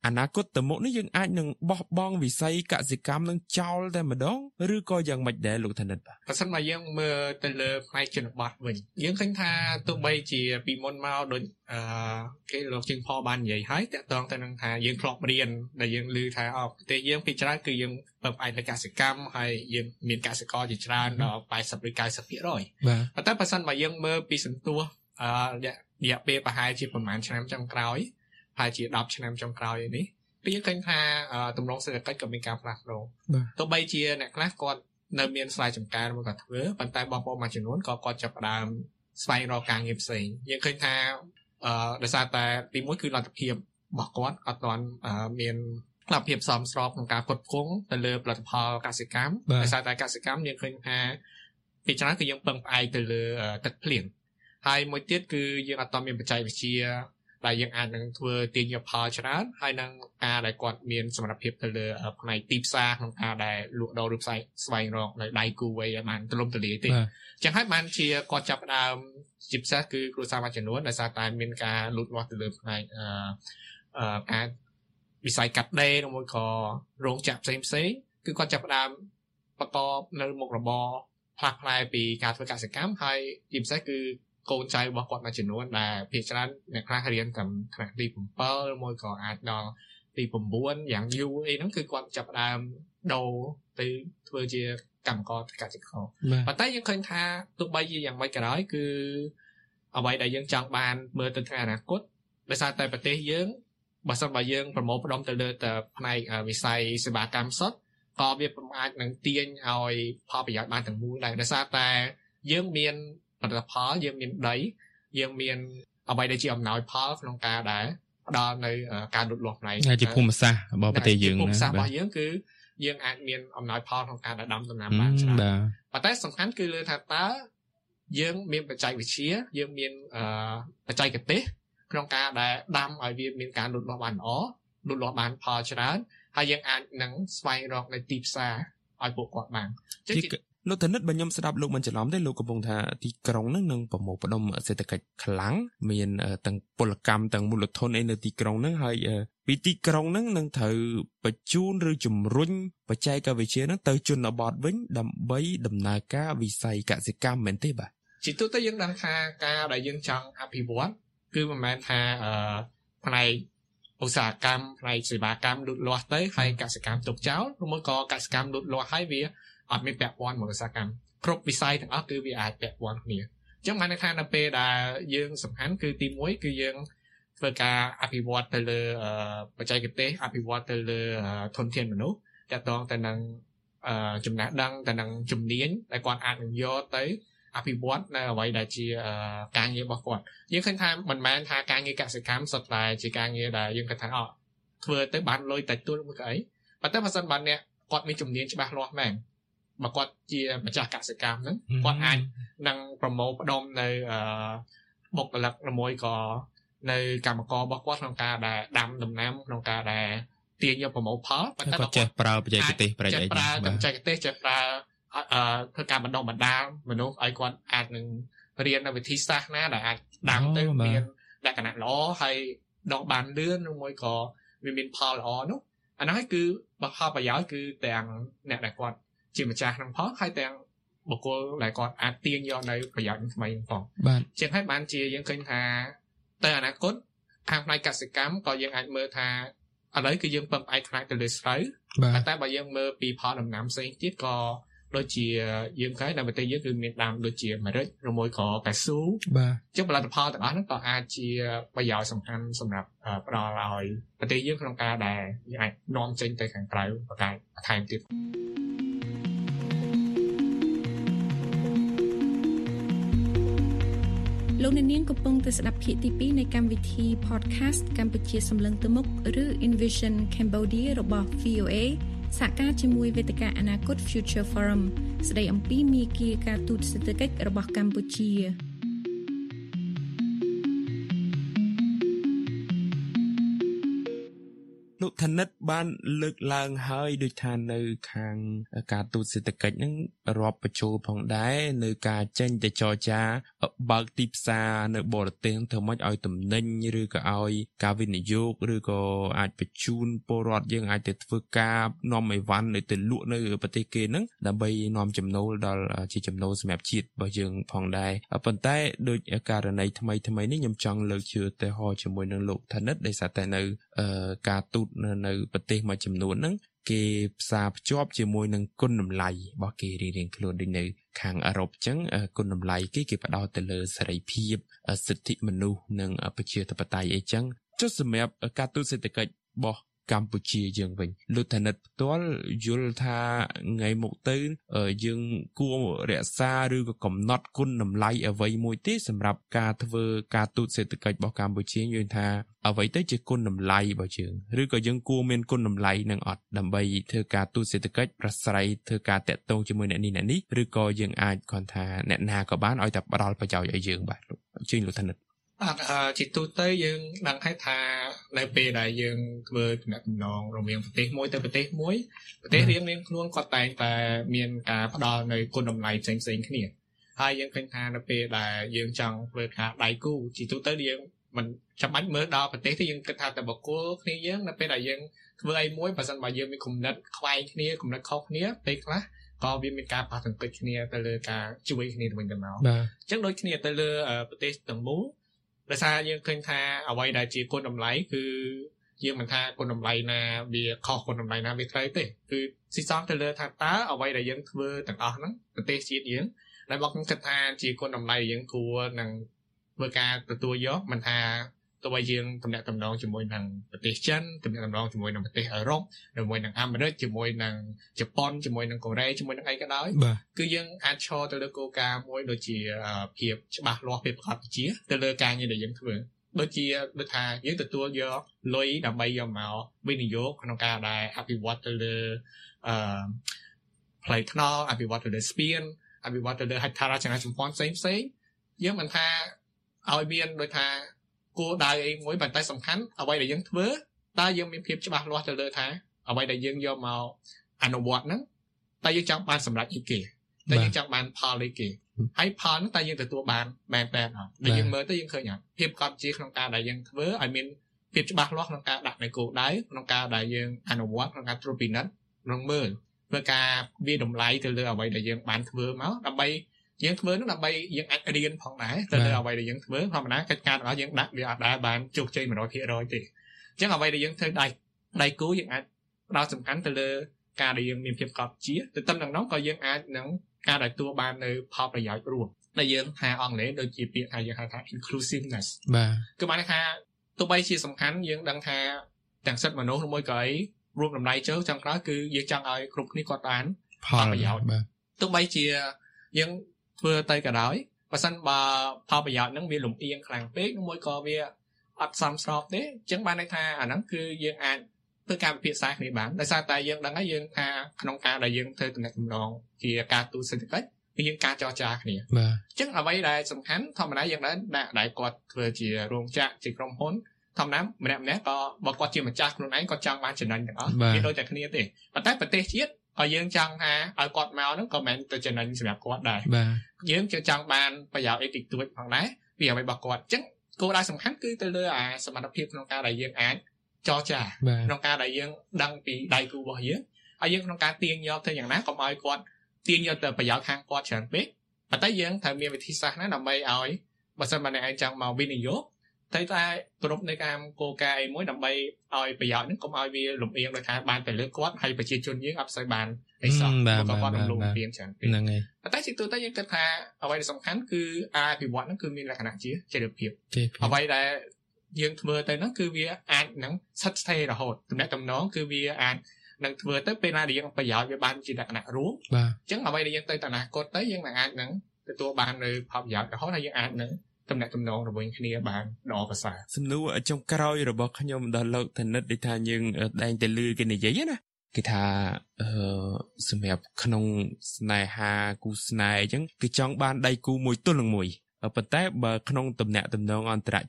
អនាគតទៅមុខនេះយើងអាចនឹងបោះបង់វិស័យកសិកម្មនឹងចោលតែម្ដងឬក៏យ៉ាងម៉េចដែរលោកថានិតបាទបើសិនមកយើងមើលទៅលើផ្នែកជនបទវិញយើងឃើញថាទោះបីជាពីមុនមកដូចគេលោកជើងផបាននិយាយហើយតាក់ទងទៅនឹងថាយើងធ្លាប់រៀនដែលយើងឮថាប្រទេសយើងពីច្រើនគឺយើងពឹងផ្អែកលើកសិកម្មហើយយើងមានកសិករជាច្រើនដល់80ឬ 90% ប៉ុន្តែបើសិនមកយើងមើលពីសន្ទុះរយៈពេលប្រហែលជាប្រហែលឆ្នាំចុងក្រោយប្រហែលជា10ឆ្នាំចុងក្រោយនេះគឺយើងឃើញថាទម្រង់សេដ្ឋកិច្ចក៏មានការផ្លាស់ប្ដូរទោះបីជាអ្នកខ្លះគាត់នៅមានស្រែចម្ការមួយគាត់ធ្វើប៉ុន្តែបងប្អូនមួយចំនួនក៏គាត់ចាប់ផ្ដើមស្វែងរកការងារផ្សេងយើងឃើញថាដោយសារតែទីមួយគឺលទ្ធភាពរបស់គាត់អត់ទាន់មានលទ្ធភាពសមស្របក្នុងការផ្គត់ផ្គង់ទៅលើផលិតផលកសិកម្មដោយសារតែកសិកម្មយើងឃើញថាពីច្រើនគឺយើងពឹងផ្អែកទៅលើទឹកភ្លៀងហើយមួយទៀតគឺយើងអត់ទាន់មានបច្ចេកវិទ្យាដែលយើងអាចនឹងធ្វើទាញយកផលច្រើនហើយនឹងការដែលគាត់មានសមត្ថភាពទៅលើផ្នែកទីផ្សារក្នុងការដែលលក់ដូរឬផ្សាយស្វែងរកនៅដៃគូវ័យឲ្យបានទូលំទូលាយទេអញ្ចឹងហើយបានជាគាត់ចាប់ផ្ដើមជាពិសេសគឺគ្រួសារមួយចំនួនដោយសារតែមានការលូតលាស់ទៅលើផ្នែកការវិស័យកាត់ដេរឬមួយក៏រោងចក្រផ្សេងគឺគាត់ចាប់ផ្ដើមប្រកបនៅមុខរបរផ្លាស់ប្លែកពីការធ្វើកសិកម្មហើយជាពិសេសគឺកូនចៅរបស់គាត់មួយចំនួនដែលភាគច្រើនអ្នកខ្លះរៀនតាមថ្នាក់ទី7ឬមួយក៏អាចដល់ទី9យ៉ាងយូរអីហ្នឹងគឺគាត់ចាប់ផ្ដើមដូរទៅធ្វើជាកម្មករកសិករប៉ុន្តែយើងឃើញថាទោះបីជាយ៉ាងម៉េចក៏ដោយគឺអ្វីដែលយើងចង់បានមើលទៅថ្ងៃអនាគតដោយសារតែប្រទេសយើងបើសិនបើយើងប្រមូលផ្ដុំទៅលើតែផ្នែកវិស័យសេវាកម្មសុទ្ធក៏វាមិនអាចនឹងទាញឲ្យផលប្រយោជន៍បានទាំងមូលដែរដោយសារតែយើងមានផលិតផលយើងមានដីយើងមានអ្វីដែលជាអំណោយផលក្នុងការដែលផ្ដល់នៅការលូតលាស់ផ្នែកជាភូមិសាស្ត្ររបស់ប្រទេសយើងភូមិសាស្ត្ររបស់យើងគឺយើងអាចមានអំណោយផលក្នុងការដាំដំណាំបានច្រើនប៉ុន្តែសំខាន់គឺលើថាតើយើងមានបច្ចេកវិទ្យាយើងមានបច្ចេកទេសក្នុងការដែលដាំឲ្យវាមានការលូតលាស់បានល្អលូតលាស់បានផលច្រើនហើយយើងអាចនឹងស្វែងរកនៅទីផ្សារឲ្យពួកគាត់បានលោកធនិតបើខ្ញុំស្ដាប់លោកមិនច្រឡំទេលោកកំពុងថាទីក្រុងនឹងប្រមូលផ្ដុំសេដ្ឋកិច្ចខ្លាំងមានទាំងពលកម្មទាំងមូលធនអីនៅទីក្រុងនឹងហើយពីទីក្រុងនឹងត្រូវបញ្ជូនឬជំរុញបច្ចេកវិទ្យានឹងទៅជនបទវិញដើម្បីដំណើរការវិស័យកសិកម្មមែនទេបាទជាទូទៅយើងដឹងថាការដែលយើងចង់អភិវឌ្ឍគឺមិនមែនថាផ្នែកឧស្សាហកម្មផ្នែកសេវាកម្មលូតលាស់ទៅហើយកសិកម្មទុកចោលឬមកក៏កសិកម្មលូតលាស់ហើយវាអត់មានពាក់ព័ន្ធមកឧស្សាហកម្មគ្រប់វិស័យទាំងអស់គឺវាអាចពាក់ព័ន្ធគ្នាអញ្ចឹងបានន័យថានៅពេលដែលយើងសំខាន់គឺទី1គឺយើងធ្វើការអភិវឌ្ឍទៅលើបច្ចេកទេសអភិវឌ្ឍទៅលើធនធានមនុស្សទាក់ទងទៅនឹងចំណេះដឹងទៅនឹងជំនាញដែលគាត់អាចនឹងយកទៅអភិវឌ្ឍនៅអ្វីដែលជាការងាររបស់គាត់យើងឃើញថាមិនមែនថាការងារកសិកម្មសុទ្ធតែជាការងារដែលយើងគិតថាធ្វើទៅបានលុយតិចតួចមួយក៏អីប៉ុន្តែបើសិនបើអ្នកគាត់មានជំនាញច្បាស់លាស់មែនបើគាត់ជាម្ចាស់កសិកម្មហ្នឹងគាត់អាចនឹងប្រមូលផ្ដុំនៅបុគ្គលិកឬមួយក៏នៅកម្មកររបស់គាត់ក្នុងការដែលដាំដំណាំក្នុងការដែលទាញយកប្រមូលផលប៉ុន្តែគាត់ចេះប្រើបច្ចេកទេសប្រែកអីប្រើបច្ចេកទេសចេះប្រើធ្វើការបណ្ដុះបណ្ដាលមនុស្សឲ្យគាត់អាចនឹងរៀននៅវិធីសាស្ត្រណាដែលអាចដាំទៅមានលក្ខណៈល្អហើយដុះបានលឿនឬមួយក៏វាមានផលល្អនោះអានោះគឺផលប្រយោជន៍គឺទាំងអ្នកដែលគាត់ជាម្ចាស់នឹងផងហើយទាំងបុគ្គលដែលគាត់អាចទាញយកនៅប្រយោជន៍ថ្មីផងជាងហើយបានជាយើងឃើញថាទៅអនាគតខាងផ្នែកកសិកម្មក៏យើងអាចមើលថាឥឡូវគឺយើងពឹងផ្អែកខ្លាំងទៅលើស្រូវតែបើយើងមើលពីផលដំណាំផ្សេងទៀតក៏ដូចជាយើងឃើញនៅប្រទេសយើងគឺមានដាំដូចជាម្រេចឬមួយក៏កៅស៊ូចឹងផលិតផលទាំងអស់ហ្នឹងក៏អាចជាប្រយោជន៍សំខាន់សម្រាប់ផ្ដល់ឲ្យប្រទេសយើងក្នុងការដែលយើងអាចនាំចេញទៅខាងក្រៅបន្ថែមទៀតលោកអ្នកនាងកំពុងតែស្ដាប់ភាគទី2នៃកម្មវិធី podcast កម្ពុជាសម្លឹងទៅមុខឬ Envision Cambodia របស់ VOA សហការជាមួយវេទិកាអនាគត Future Forum ស្ដីអំពីមាគ៌ាការទូតសេដ្ឋកិច្ចរបស់កម្ពុជាលោកថនិតបានលើកឡើងហើយដូចថានៅខាងការទូតសេដ្ឋកិច្ចហ្នឹងរាប់បញ្ចូលផងដែរនៅការចេញទៅចរចាបើកទីផ្សារនៅបរទេសធ្វើម៉េចឲ្យទំនិញឬក៏ឲ្យការវិនិយោគឬក៏អាចបញ្ជូនពលរដ្ឋយើងអាចទៅធ្វើការនាំអីវ៉ាន់ទៅលក់នៅប្រទេសគេហ្នឹងដើម្បីនាំចំណូលដល់ជាចំណូលសម្រាប់ជាតិរបស់យើងផងដែរប៉ុន្តែដូចករណីថ្មីនេះខ្ញុំចង់លើកជាឧទាហរណ៍ជាមួយនឹងលោកធនិតដែលថានៅការទូតនៅប្រទេសមួយចំនួនហ្នឹងគេផ្សារភ្ជាប់ជាមួយនឹងគុណតម្លៃរបស់គេរៀងៗខ្លួនដូចនៅខាងអឺរ៉ុបអញ្ចឹងគុណតម្លៃគេផ្ដោតទៅលើសេរីភាពសិទ្ធិមនុស្សនិងប្រជាធិបតេយ្យអីចឹងចុះសម្រាប់ការទូតសេដ្ឋកិច្ចរបស់កម្ពុជាយើងវិញលោកធនិតផ្ទាល់យល់ថាថ្ងៃមុខទៅយើងគួររក្សាឬក៏កំណត់គុណតម្លៃអ្វីមួយទេសម្រាប់ការធ្វើការទូតសេដ្ឋកិច្ចរបស់កម្ពុជាយើងថាអ្វីទៅជាគុណតម្លៃរបស់យើងឬក៏យើងគួរមានគុណតម្លៃនឹងអត់ដើម្បីធ្វើការទូតសេដ្ឋកិច្ចប្រស្រ័យធ្វើការតាក់ទងជាមួយអ្នកនេះឬក៏យើងអាចគាត់ថាអ្នកណាក៏បានឲ្យតែផ្ដល់ប្រយោជន៍ឲ្យយើងបាទលោកជឿលោកធនិតជាទូទៅយើងដឹងថានៅពេលដែលយើងធ្វើទំនាក់ទំនងរវាងប្រទេសមួយទៅប្រទេសមួយប្រទេសរៀងៗខ្លួនគាត់តែងតែមានការផ្ដល់នៅគុណតម្លៃផ្សេងៗគ្នាហើយយើងឃើញថានៅពេលដែលយើងចង់ធ្វើការដៃគូជាទូទៅយើងមិនចាំបាច់មើលដល់ប្រទេសទេយើងគិតថាតែបុគ្គលគ្នាយើងនៅពេលដែលយើងធ្វើអីមួយបើសិនបើយើងមានគំនិតខ្វែងគ្នាគំនិតខុសគ្នាពេលខ្លះក៏វាមានការប៉ះទង្គិចគ្នាទៅលើការជួយគ្នាទៅវិញទៅមកអញ្ចឹងដូចគ្នាទៅលើប្រទេសទាំងមូលដោយសារយើងឃើញថាអ្វីដែលជាគុណតម្លៃគឺយើងមិនថាគុណតម្លៃណាវាខុសគុណតម្លៃណាវាត្រូវទេគឺស៊ីសងទៅលើថាតើអ្វីដែលយើងធ្វើទាំងអស់ហ្នឹងប្រទេសជាតិយើងដែលមកខ្ញុំគិតថាជាគុណតម្លៃយើងគួរនឹងធ្វើការទទួលយកមិនថាទោះបីយើងទំនាក់ទំនងជាមួយនឹងប្រទេសចិនទំនាក់ទំនងជាមួយនឹងប្រទេសអឺរ៉ុបជាមួយនឹងអាមេរិកជាមួយនឹងជប៉ុនជាមួយនឹងកូរ៉េជាមួយនឹងអីក៏ដោយគឺយើងអាចឈរទៅលើគោលការណ៍មួយដូចជាភាពច្បាស់លាស់ភាពប្រកបជាទៅលើការងារដែលយើងធ្វើដូចថាយើងទទួលយកលុយដើម្បីយកមកវិនិយោគក្នុងការដែលអភិវឌ្ឍទៅលើផ្លូវថ្នល់អភិវឌ្ឍទៅលើស្ពានអភិវឌ្ឍទៅលើហេដ្ឋារចនាសម្ព័ន្ធផ្សេងយើងមិនថាឲ្យមានដូចថាគោលដៅអីមួយប៉ុន្តែសំខាន់អ្វីដែលយើងធ្វើតើយើងមានភាពច្បាស់លាស់ទៅលើថាអ្វីដែលយើងយកមកអនុវត្តហ្នឹងតើយើងចង់បានសម្រេចអីគេតើយើងចង់បានផលអីគេហើយផលហ្នឹងតើយើងទទួលបានបែបអត់ដែលយើងមើលទៅយើងឃើញភាពកត់ជាក្នុងការដែលយើងធ្វើឲ្យមានភាពច្បាស់លាស់ក្នុងការដាក់នៅគោលដៅក្នុងការដែលយើងអនុវត្តក្នុងការត្រួតពិនិត្យក្នុងមើលធ្វើការវាតម្លៃទៅលើអ្វីដែលយើងបានធ្វើមកដើម្បីយើងធ្វើនោះដើម្បីយើងអាចរៀនផងដែរទៅលើអ្វីដែលយើងធ្វើធម្មតាកិច្ចការរបស់យើងដាក់វាអត់ដែលបានជោគជ័យ 100% ទេអញ្ចឹងអ្វីដែលយើងធ្វើដៃគូយើងអាចផ្ដោតសំខាន់ទៅលើការដែលយើងមានភាពកប់ជាទៅតាមនឹងនោះក៏យើងអាចនឹងការទទួលបាននៅផលប្រយោជន៍រួមដែលយើងថាអង់គ្លេសដូចជាពាក្យថាយើងហៅថា inclusiveness បាទគឺបានថាទោះបីជាសំខាន់យើងដឹងថាទាំងសិទ្ធិមនុស្សឬមួយក៏អីរួមតម្លៃចូលចង់ក្រោយគឺយើងចង់ឲ្យគ្រប់គ្នាគាត់បានផលប្រយោជន៍បាទទោះបីជាយើងធ្វើទៅក៏ដោយបើសិនបើផលប្រយោជន៍ហ្នឹងវាលំអៀងខ្លាំងពេកមួយក៏វាអត់សមស្របទេអញ្ចឹងបានន័យថាអាហ្នឹងគឺយើងអាចធ្វើការពិភាក្សាគ្នាបានដោយសារតែយើងដឹងហើយយើងថាក្នុងការដែលយើងធ្វើទំនាក់ទំនងជាការទូតសេដ្ឋកិច្ចគឺយើងការចរចាគ្នាបាទអញ្ចឹងអ្វីដែលសំខាន់ធម្មតាយើងដែលគាត់ធ្វើជារោងចក្រជាក្រុមហ៊ុនធម្មតាម្នាក់ក៏បើគាត់ជាម្ចាស់ខ្លួនឯងគាត់ចង់បានចំណេញទាំងអស់វាដូចតែគ្នាទេប៉ុន្តែប្រទេសជាតិឲ្យយើងចង់ថាឲ្យគាត់មកហ្នឹងក៏មិនទៅចំណេញសម្រាប់គាត់ដែរយើងចង់បានប្រយោជន៍អីតិចតួចផងដែរពីអ្វីរបស់គាត់អញ្ចឹងគោលដៅសំខាន់គឺទៅលើសមត្ថភាពក្នុងការដែលយើងអាចចរចាក្នុងការដែលយើងដឹងពីដៃគូរបស់យើងហើយយើងក្នុងការទាញយកទៅយ៉ាងណាកុំឲ្យគាត់ទាញយកទៅប្រយោជន៍ខាងគាត់ច្រើនពេកប៉ុន្តែយើងត្រូវមានវិធីសាស្ត្រណាដើម្បីឲ្យបើសិនបើអ្នកឯងចង់មកវិនិយោគតែគ្រប់នៃការគោលការណ៍អីមួយដើម្បីឲ្យប្រយោជន៍ហ្នឹងកុំឲ្យវាលំអៀងដោយថាបានតែលើគាត់ហើយប្រជាជនយើងអត់សូវបានអីសោះក៏គាត់រំលោភបំពានច្រើនពេកហ្នឹងហើយប៉ុន្តែជាទូទៅយើងគិតថាអ្វីដែលសំខាន់គឺអភិវឌ្ឍហ្នឹងគឺមានលក្ខណៈជាចរិតភាពអ្វីដែលយើងធ្វើទៅហ្នឹងគឺវាអាចនឹងស្ថិតស្ថេររហូតទំនាក់ទំនងគឺវាអាចនឹងធ្វើទៅពេលណាដែលយើងប្រយោជន៍វាបានជាលក្ខណៈរួមអញ្ចឹងអ្វីដែលយើងទៅអនាគតទៅយើងនឹងអាចនឹងទទួលបាននៅផលប្រយោជន៍រហូតហើយយើងអាចនឹងទំនាក់ទំនងរវាងគ្នាបានល្អប្រសើរសំណួរចុងក្រោយរបស់ខ្ញុំដល់លោកធនិតដូចថាយើងតែងតែឮគេនិយាយណាគេថាសម្រាប់ក្នុងស្នេហាគូស្នេហ៍អញ្ចឹងគេចង់បានដៃគូមួយទល់នឹងមួយប៉ុន្តែបើក្នុងទំនាក់ទំនងអន្តរជាតិ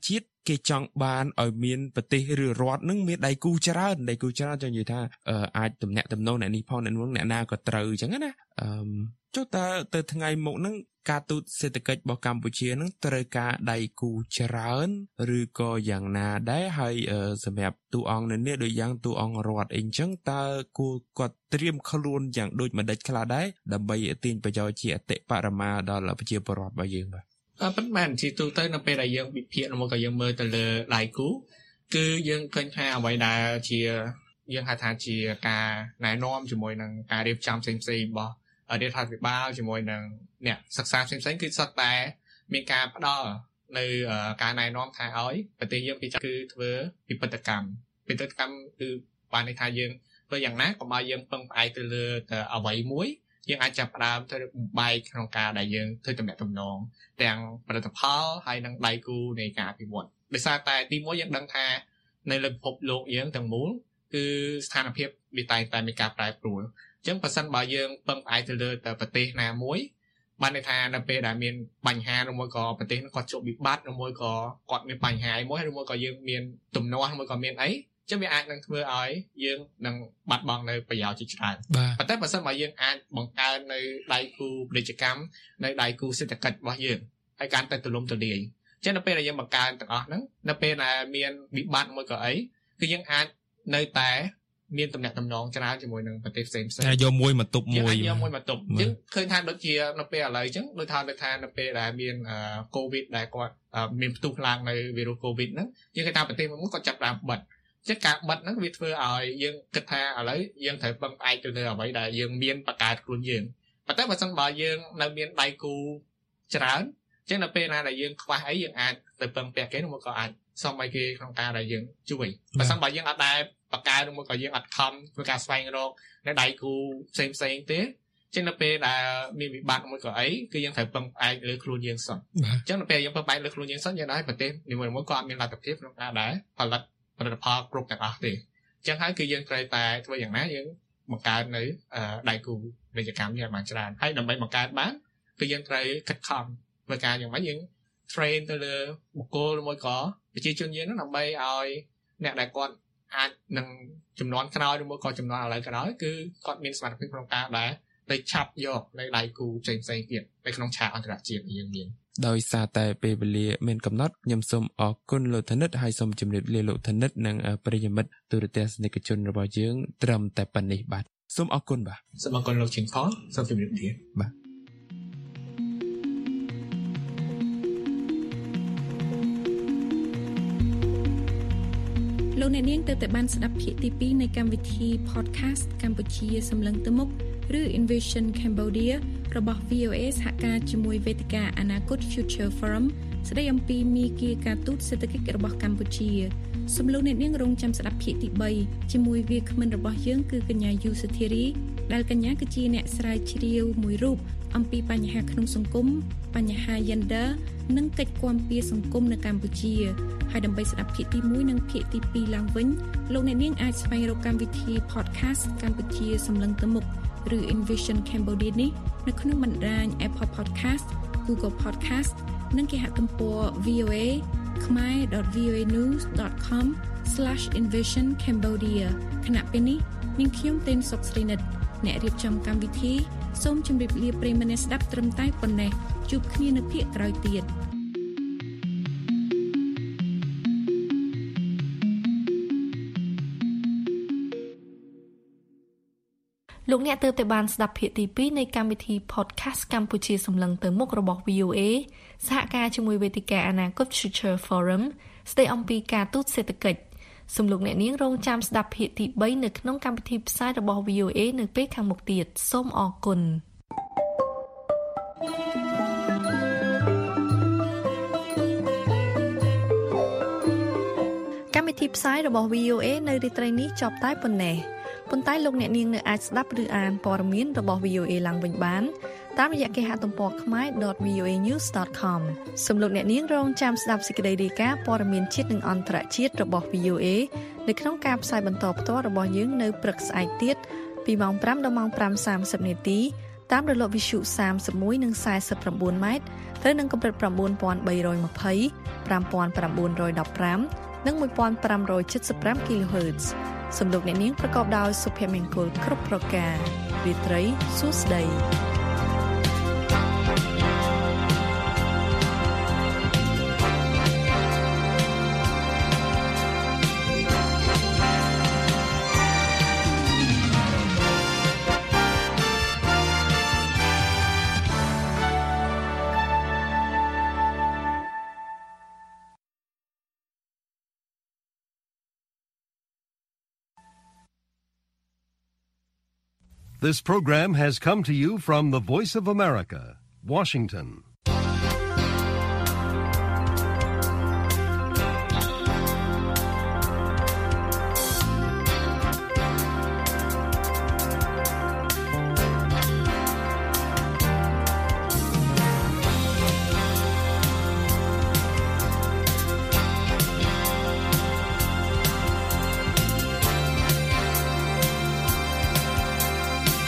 គេចង់បានឲ្យមានប្រទេសឬរដ្ឋនឹងមានដៃគូច្រើនចង់និយាយថាអាចទំនាក់ទំនងអ្នកនេះផងអ្នកនោះអ្នកណាក៏ត្រូវអញ្ចឹងណាចុះតើទៅថ្ងៃមុខហ្នឹងការទូតសេដ្ឋកិច្ចរបស់កម្ពុជានឹងត្រូវការដៃគូច្រើនឬក៏យ៉ាងណាដែរហើយសម្រាប់តួអង្គនៅនេះដូចយ៉ាងតួអង្គរដ្ឋអីចឹងតើគួរគាត់ត្រៀមខ្លួនយ៉ាងដូចម្ដេចខ្លះដែរដើម្បីទាញប្រយោជន៍ជាអតិបរមាដល់ប្រជាពលរដ្ឋរបស់យើងបាទប៉ុន្មានជាទូទៅនៅពេលដែលយើងវិភាគមកក៏យើងមើលទៅលើដៃគូគឺយើងឃើញថាអ្វីដែលជាយើងហៅថាជាការណែនាំជាមួយនឹងការរៀបចំផ្សេងៗរបស់រដ្ឋាភិបាលជាមួយនឹងអ្នកសិក្សាផ្សេងៗគឺសុទ្ធតែមានការផ្ដល់នៅការណែនាំថាឲ្យប្រទេសយើងពីគឺធ្វើពិពិធកម្មគឺបានន័យថាយើងធ្វើយ៉ាងណាកុំឲ្យយើងពឹងផ្អែកទៅលើអ្វីមួយយើងអាចចាប់ផ្ដើមទៅបំបែកក្នុងការដែលយើងធ្វើទំនាក់ទំនងទាំងផលិតផលហើយនិងដៃគូនៃការអភិវឌ្ឍដោយសារតែទីមួយយើងដឹងថានៅលើពិភពលោកយើងទាំងមូលគឺស្ថានភាពវាតែមានការប្រែប្រួលអញ្ចឹងបើសិនបើយើងពឹងផ្អែកទៅលើប្រទេសណាមួយបានន័យថានៅពេលដែលមានបញ្ហាឬមួយក៏ប្រទេសនោះគាត់ជួបវិបត្តិឬមួយក៏គាត់មានបញ្ហាមួយឬមួយក៏យើងមានទំនាស់មួយក៏មានអីចឹងវាអាចនឹងធ្វើឲ្យយើងនឹងបាត់បង់នៅប្រយោជន៍ជាច្រើនប៉ុន្តែបើសិនបើយើងអាចបង្កើននៅដៃគូពាណិជ្ជកម្មនៅដៃគូសេដ្ឋកិច្ចរបស់យើងហើយកាន់តែទូលំទូលាយចឹងនៅពេលដែលយើងបង្កើនទាំងអស់ហ្នឹងនៅពេលដែលមានវិបត្តិមួយក៏អីគឺយើងអាចនៅតែមានទំនាក់ទំនងច្រើនជាមួយនឹងប្រទេសផ្សេងៗយកមួយមកទប់មួយយើងឃើញថាដូចជានៅពេលឥឡូវអញ្ចឹងដូចថានៅពេលដែលមានកូវីដដែលគាត់មានផ្ទុះឡើងនៅវីរុសកូវីដហ្នឹងយើងឃើញថាប្រទេសមួយគាត់ចាប់ផ្ដើមបិទចឹងការបិទហ្នឹងវាធ្វើឲ្យយើងគិតថាឥឡូវយើងត្រូវពឹងផ្អែកទៅលើអ្វីដែលយើងមានបង្កើតខ្លួនយើងប៉ុន្តែបើសិនបើយើងនៅមានដៃគូច្រើនចឹងនៅពេលណាដែលយើងខ្វះអីយើងអាចទៅពឹងពាក់គេមកក៏អាចសុំឲ្យគេក្នុងការដែលយើងជួយបើសិនបើយើងអត់ដែលបកកែឬមួយក៏យើងអត់ខំធ្វើការស្វែងរកនៅដៃគូផ្សេងទេចឹងនៅពេលដែលមានវិបត្តិមួយក៏អីគឺយើងត្រូវពឹងផ្អែកលើខ្លួនយើងសោះចឹងនៅពេលយើងពឹងផ្អែកលើខ្លួនយើងសោះយើងដែរប្រទេសនីមួយៗក៏អត់មានលទ្ធភាពក្នុងការដែលផលិតផលគ្រប់ទាំងអស់ទេចឹងហើយគឺយើងត្រូវតែធ្វើយ៉ាងណាយើងបង្កើតនៅដៃគូពាណិជ្ជកម្មនេះឲ្យបានច្រើនហើយដើម្បីបង្កើតបានគឺយើងត្រូវខិតខំធ្វើការយ៉ាងម៉េចយើង train ទៅលើបុគ្គលឬមួយក៏ប្រជាជនយើងហ្នឹងដើម្បីឲ្យអ្នកដែលគាត់អាចនឹងចំនួនក្រោយឬមួយក៏ចំនួនឥឡូវក្រោយគឺគាត់មានសមត្ថភាពក្នុងការដែលទៅឆាប់យកនៅដៃគូផ្សេងទៀតនៅក្នុងឆាកអន្តរជាតិយើងមានដោយសារតែពេលវេលាមានកំណត់ខ្ញុំសូមអរគុណលោកធនិតហើយសូមជម្រាបលាលោកធនិតនិងប្រិយមិត្តទូរទស្សនិកជនរបស់យើងត្រឹមតែប៉ុណ្ណេះបាទសូមអរគុណបាទសូមអរគុណលោកឈិងផលសូមជម្រាបលាបាទលោកអ្នកនាងទៅបានស្ដាប់ភាគទី2នៃកម្មវិធី podcast កម្ពុជាសម្លឹងទៅមុខឬ Envision Cambodia របស់ VOA សហការជាមួយវេទិកាអនាគត Future Forum ស្ដីអំពីមាគ៌ាការទូតសេដ្ឋកិច្ចរបស់កម្ពុជាសូមលោកអ្នកនាងរងចាំស្ដាប់ភាគទី3ជាមួយវាគ្មិនរបស់យើងគឺកញ្ញាយូសុធារីដែលកញ្ញាគឺជាអ្នកស្រាវជ្រាវមួយរូបអំពីបញ្ហាក្នុងសង្គមបញ្ហា gender និងកិច្ចគាំពារសង្គមនៅកម្ពុជាហើយដើម្បីស្ដាប់ភាគទី1និងភាគទី2ឡើងវិញលោកអ្នកនាងអាចស្វែងរកកម្មវិធី podcast កម្ពុជាសម្លឹងទៅមុខឬ Envision Cambodia នេះនៅក្នុងបណ្ដាញ Apple Podcast, Google Podcast និងគេហទំព័រ voa.voanews.com/Envision Cambodia ខណៈពេលនេះនាងខ្ញុំទេនសុកស្រីនិតអ្នករៀបចំកម្មវិធីសូមជម្រាបលាប្រិយមិត្តអ្នកស្ដាប់ត្រឹមតែប៉ុណ្ណេះជួបគ្នានៅភាគក្រោយទៀតលោកអ្នកទើបតែបានស្ដាប់ភាគទី2នៃកម្មវិធី podcast កម្ពុជាសម្លឹងទៅមុខរបស់ VOA សហការជាមួយវេទិកាអនាគត Future Forum ស្ដីអំពីការទូតសេដ្ឋកិច្ចសូមលោកអ្នកនាងរងចាំស្ដាប់ភាគទី3នៅក្នុងកម្មវិធីផ្សាយរបស់ VOA នៅពេលខាងមុខទៀតសូមអរគុណកម្មវិធីផ្សាយរបស់ VOA នៅរាត្រីនេះចប់តែប៉ុណ្ណេះប៉ុន្តែលោកអ្នកនាងនៅអាចស្ដាប់ឬអានព័ត៌មានរបស់ VOA ឡើងវិញបានតាមរយៈគេហទំព័រ khmer.voanews.com សូមលោកអ្នកនាងរងចាំស្ដាប់សេចក្តីរាយការណ៍ព័ត៌មានជាតិនិងអន្តរជាតិរបស់ VOA នៅក្នុងការផ្សាយបន្តផ្ទាល់របស់យើងនៅព្រឹកស្អែកទៀតពីម៉ោង 5 ដល់ម៉ោង 5:30 នាទីតាមរលកវិទ្យុ31និង49ម៉ែត្រត្រូវនឹងកម្រិត9320 5915 និង1575 kHz សំឡេងអ្នកនាងប្រកបដោយសុភមង្គលគ្រប់ប្រការរាត្រីសួស្តី This program has come to you from the Voice of America, Washington.